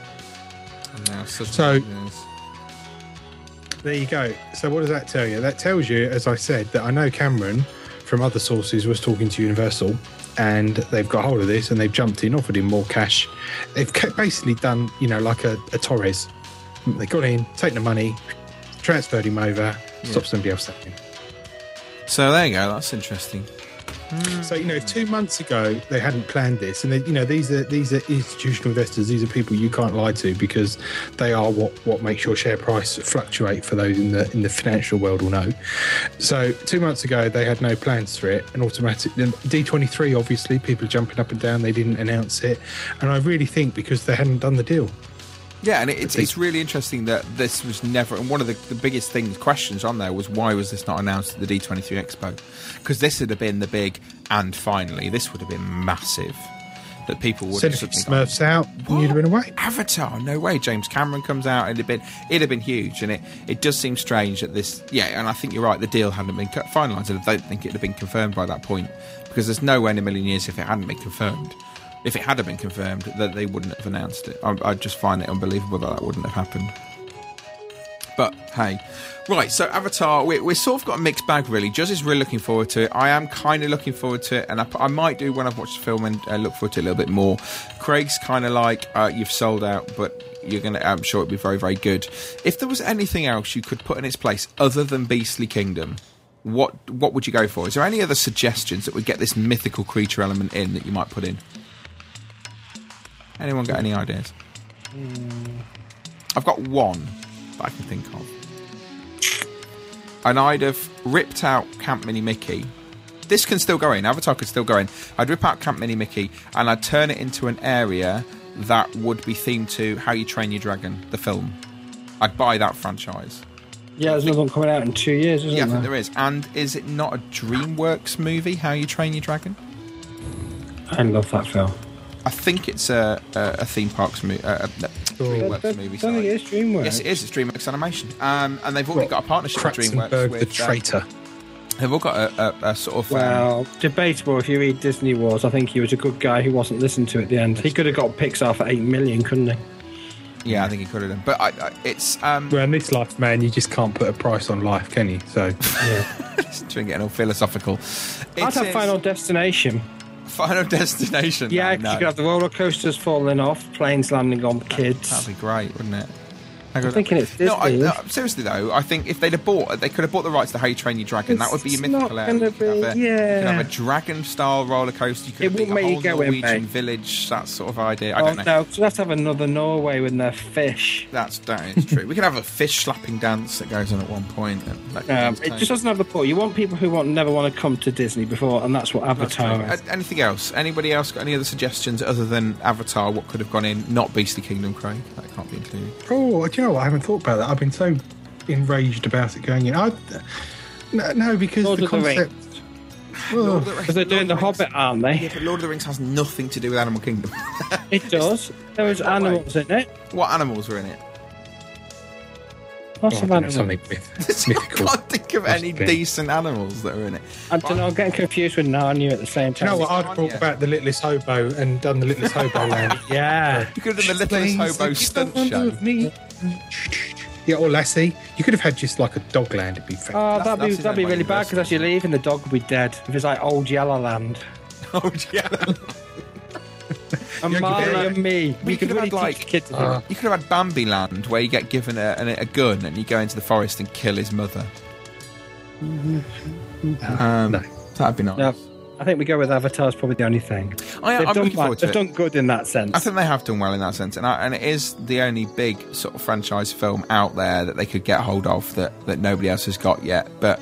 No, So there you go. So what does that tell you? That tells you, as I said, that I know Cameron from other sources was talking to Universal, and they've got hold of this and they've jumped in, offered him more cash. They've ca- basically done, you know, like a, a Torres. They got in, taken the money, transferred him over, stopped somebody else taking him. So there you go. That's interesting. So you know, if two months ago they hadn't planned this, and they, you know, these are these are institutional investors. These are people you can't lie to because they are what, what makes your share price fluctuate. For those in the in the financial world will know. So two months ago they had no plans for it, and automatically D twenty-three, obviously people are jumping up and down. They didn't announce it, and I really think because they hadn't done the deal. Yeah, and it's it's really interesting that this was never. And one of the, the biggest things, questions on there was, why was this not announced at the D twenty-three Expo? Because this would have been the big, and finally, this would have been massive. That people would Said have if it suddenly Smurfs out, and you'd have been away. Avatar, no way. James Cameron comes out, and it'd have been it'd have been huge. And it, it does seem strange that this. Yeah, and I think you're right. The deal hadn't been finalised. I don't think it'd have been confirmed by that point, because there's no way in a million years if it hadn't been confirmed. If it had been confirmed, that they wouldn't have announced it. I, I just find it unbelievable that that wouldn't have happened. But hey, right. So Avatar, we we sort of got a mixed bag really. Juz is really looking forward to it. I am kind of looking forward to it, and I, I might do when I've watched the film and uh, look forward to it a little bit more. Craig's kind of like uh, you've sold out, but you're gonna. I'm sure it'll be very very good. If there was anything else you could put in its place other than Beastly Kingdom, what what would you go for? Is there any other suggestions that would get this mythical creature element in that you might put in? Anyone got any ideas? Mm. I've got one that I can think of. And I'd have ripped out Camp Mini Mickey. This can still go in. Avatar could still go in. I'd rip out Camp Mini Mickey and I'd turn it into an area that would be themed to How You Train Your Dragon, the film. I'd buy that franchise. Yeah, there's another one coming out in two years, isn't yeah, there? I think there is. And is it not a DreamWorks movie, How You Train Your Dragon? I love that film. I think it's a, a, a theme parks movie. Uh, a DreamWorks I, I, movie. I don't think it is DreamWorks. Yes, it is. It's DreamWorks Animation. Um, and they've already What, got a partnership with DreamWorks. Kratzenberg with, the traitor. Uh, they've all got a, a, a sort of. Well, um, debatable. If you read Disney Wars, I think he was a good guy who wasn't listened to at the end. He could have got Pixar for eight million, couldn't he? Yeah, I think he could have done. But I, I, it's. Um, Well, in this life, man, you just can't put a price on life, can you? So, yeah. Trying getting all philosophical. I'd It have is- Final Destination. Final Destination. Yeah, no, because no. you could have the roller coasters falling off, planes landing on kids. That'd be great, wouldn't it? I'm thinking it's Disney. No, I, no, seriously though, I think if they'd have bought, they could have bought the rights to How You Train Your Dragon. It's that would be your not mythical area. gonna You could have be- a- yeah. You could have a dragon-style roller coaster. You could It have wouldn't a make you whole go in, Norwegian mate. village. That sort of idea. I Oh don't know. no, so let's have another Norway with their fish. That's that is true. We could have a fish slapping dance that goes on at one point. And that Um, it just doesn't have the pull. You want people who want never want to come to Disney before, and that's what Avatar is. Uh, anything else? Anybody else got any other suggestions other than Avatar? What could have gone in? Not Beastly Kingdom, Craig. That can't be included. oh, do you know what? I haven't thought about that. I've been so enraged about it going in. I, no, no, because Lord the of the concept. Lord of the Rings- Because they're doing the Lord of Hobbit, aren't they? Yeah, but Lord of the Rings has nothing to do with Animal Kingdom. It does. There was What way? animals in it. What animals were in it? Lots Oh, I of don't know, animals. something myth- I mythical. can't think of Must any be. decent animals that are in it. I don't know, I'm getting confused with Narnia at the same Do you time. know what? I'd brought Narnia. back the Littlest Hobo and done the Littlest Hobo land. Yeah. You could have done the Littlest Hobo stunt show. Yeah, or Lassie. You could have had just like a dog land. It'd be fantastic. Oh, That's- that'd be, that's his that'd be own really bad universe. because as you're leaving, the dog would be dead. If it's like Old Yeller Land. Oh, yeah. And Yeah, Marley yeah. and me. We You could could have really had, teach like, kids to do uh, it. You could have had Bambi Land, where you get given a, a, a gun and you go into the forest and kill his mother. Um, no. That'd be nice. No, I think we go with Avatar's probably the only thing. I, They've, I'm done, looking well, forward to they've it. done good in that sense. I think they have done well in that sense, and, I, and it is the only big sort of franchise film out there that they could get hold of that, that nobody else has got yet. But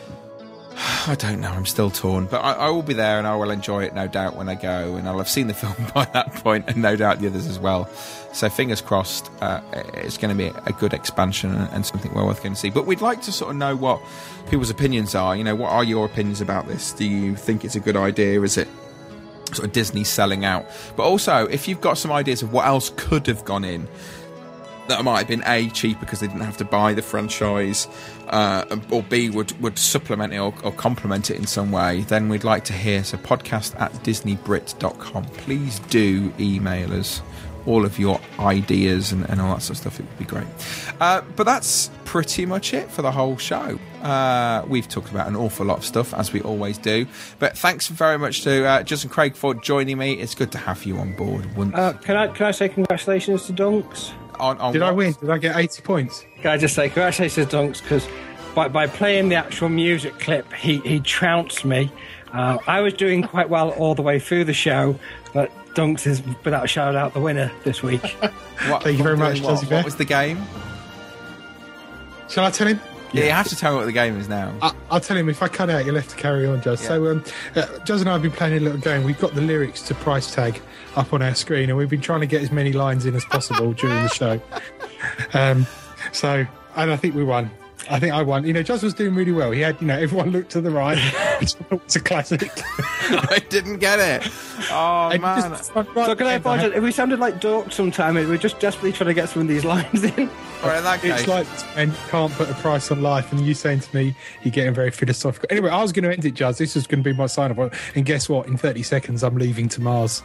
I don't know. I'm still torn. But I, I will be there, and I will enjoy it, no doubt, when I go, and I'll have seen the film by that point, and no doubt the others as well. So fingers crossed, uh, it's going to be a good expansion and, and something well worth going to see. But we'd like to sort of know what people's opinions are. You know, what are your opinions about this? Do you think it's a good idea? Is it sort of Disney selling out? But also, if you've got some ideas of what else could have gone in that might have been A, cheaper because they didn't have to buy the franchise, uh, or B, would, would supplement it or, or complement it in some way, then we'd like to hear. So podcast at disney brit dot com. Please do email us all of your ideas and, and all that sort of stuff. It would be great. Uh, but that's pretty much it for the whole show. Uh, we've talked about an awful lot of stuff, as we always do. But thanks very much to uh, Justin Craig for joining me. It's good to have you on board once. Uh, can I can I say congratulations to Dunks? On, on Did I what? win? Did I get eighty points? Can I just say congratulations to Dunks because by, by playing the actual music clip, he, he trounced me. Uh, I was doing quite well all the way through the show, but Dunks is without a shout out the winner this week. What, Thank you very much, what, Joseph. what was the game? Shall I tell him? Yeah, you have to tell me what the game is now. I, I'll tell him if I cut out, you'll have to carry on, Juz. Yeah. So, um, uh, Juz and I have been playing a little game. We've got the lyrics to Price Tag up on our screen, and we've been trying to get as many lines in as possible during the show. Um, so, and I think we won. I think I won. You know, Juz was doing really well. He had, you know, everyone looked to the right, which was a classic. I didn't get it. Oh, And man. just- right So can I then, apologise? If we sounded like dorks sometime, we're just desperately trying to get some of these lines in. Well, in that case, It's like, and you can't put a price on life, and you saying to me, you're getting very philosophical. Anyway, I was going to end it, Juz. This was going to be my sign-off. And guess what? In thirty seconds, I'm leaving to Mars.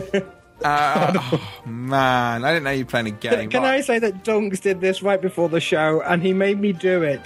uh, oh, man, I didn't know you were playing a game. Can, can Right. I say that Dunks did this right before the show, and he made me do it?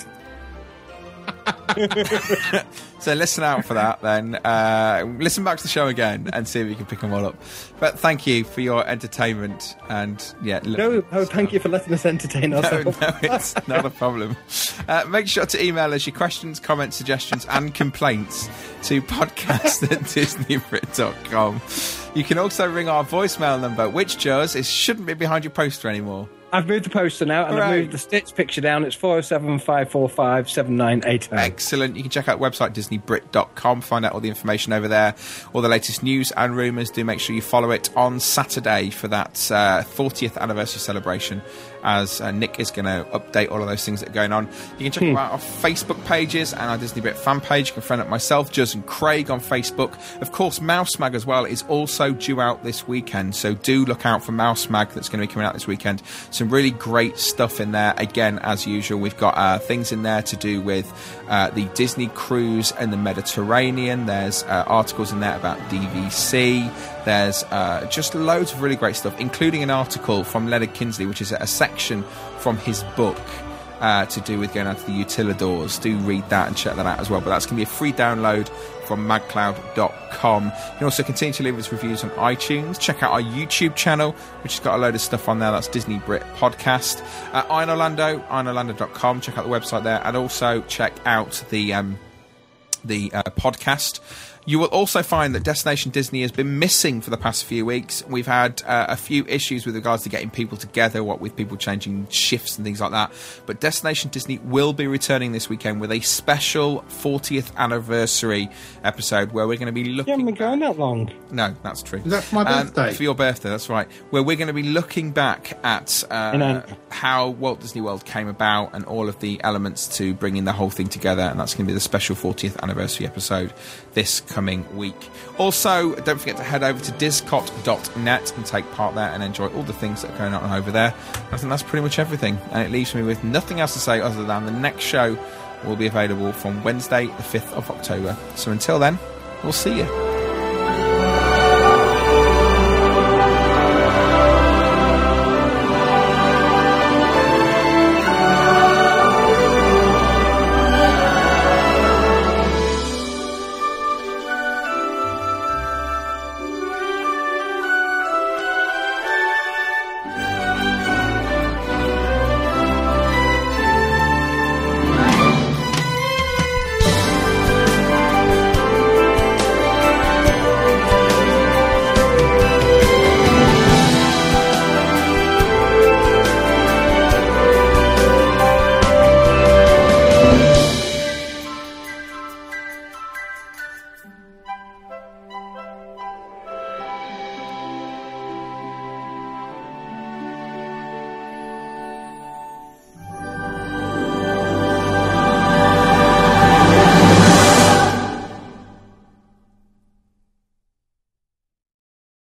So listen out for that then. Uh, listen back to the show again and see if you can pick them all up. But thank you for your entertainment. And yeah, look, No, no, thank you for letting us entertain No, ourselves. no, it's not a problem. Uh, make sure to email us your questions, comments, suggestions, and complaints to podcast at disney brit dot com. You can also ring our voicemail number, which, Juz, is shouldn't be behind your poster anymore. I've moved the poster now, and Hooray. I've moved the Stitch picture down. It's four oh seven, five four five, seven nine eight oh. Excellent. You can check out the website disney brit dot com, find out all the information over there, all the latest news and rumours. Do make sure you follow it on Saturday for that uh, fortieth anniversary celebration, as uh, Nick is going to update all of those things that are going on. You can check Hmm. out our Facebook pages and our Disney Brit fan page. You can friend up myself, Juz and Craig on Facebook. Of course, Mouse Mag as well is also due out this weekend, so do look out for Mouse Mag. That's going to be coming out this weekend. Some really great stuff in there. Again, as usual, we've got uh, things in there to do with uh, the Disney cruise and the Mediterranean. There's uh, articles in there about D V C. There's uh, just loads of really great stuff, including an article from Leonard Kinsley, which is a section from his book uh, to do with going out to the Utilidors. Do read that and check that out as well. But that's going to be a free download from mag cloud dot com. You can also continue to leave us reviews on iTunes. Check out our YouTube channel, which has got a load of stuff on there. That's Disney Brit Podcast. Uh, Iron Orlando, iron orlando dot com. Check out the website there. And also check out the... Um, the uh, podcast. You will also find that Destination Disney has been missing for the past few weeks. We've had uh, a few issues with regards to getting people together, what with people changing shifts and things like that. But Destination Disney will be returning this weekend with a special fortieth anniversary episode where we're going to be looking... You haven't been going that long. No, that's true. Is that for my Um, birthday? for your birthday, that's right. Where we're going to be looking back at uh, You know- how Walt Disney World came about and all of the elements to bringing the whole thing together. And that's going to be the special fortieth anniversary episode this coming week. Also, don't forget to head over to discot dot net and take part there and enjoy all the things that are going on over there. I think that's pretty much everything. And it leaves me with nothing else to say other than the next show will be available from Wednesday, the fifth of October. So until then, we'll see you.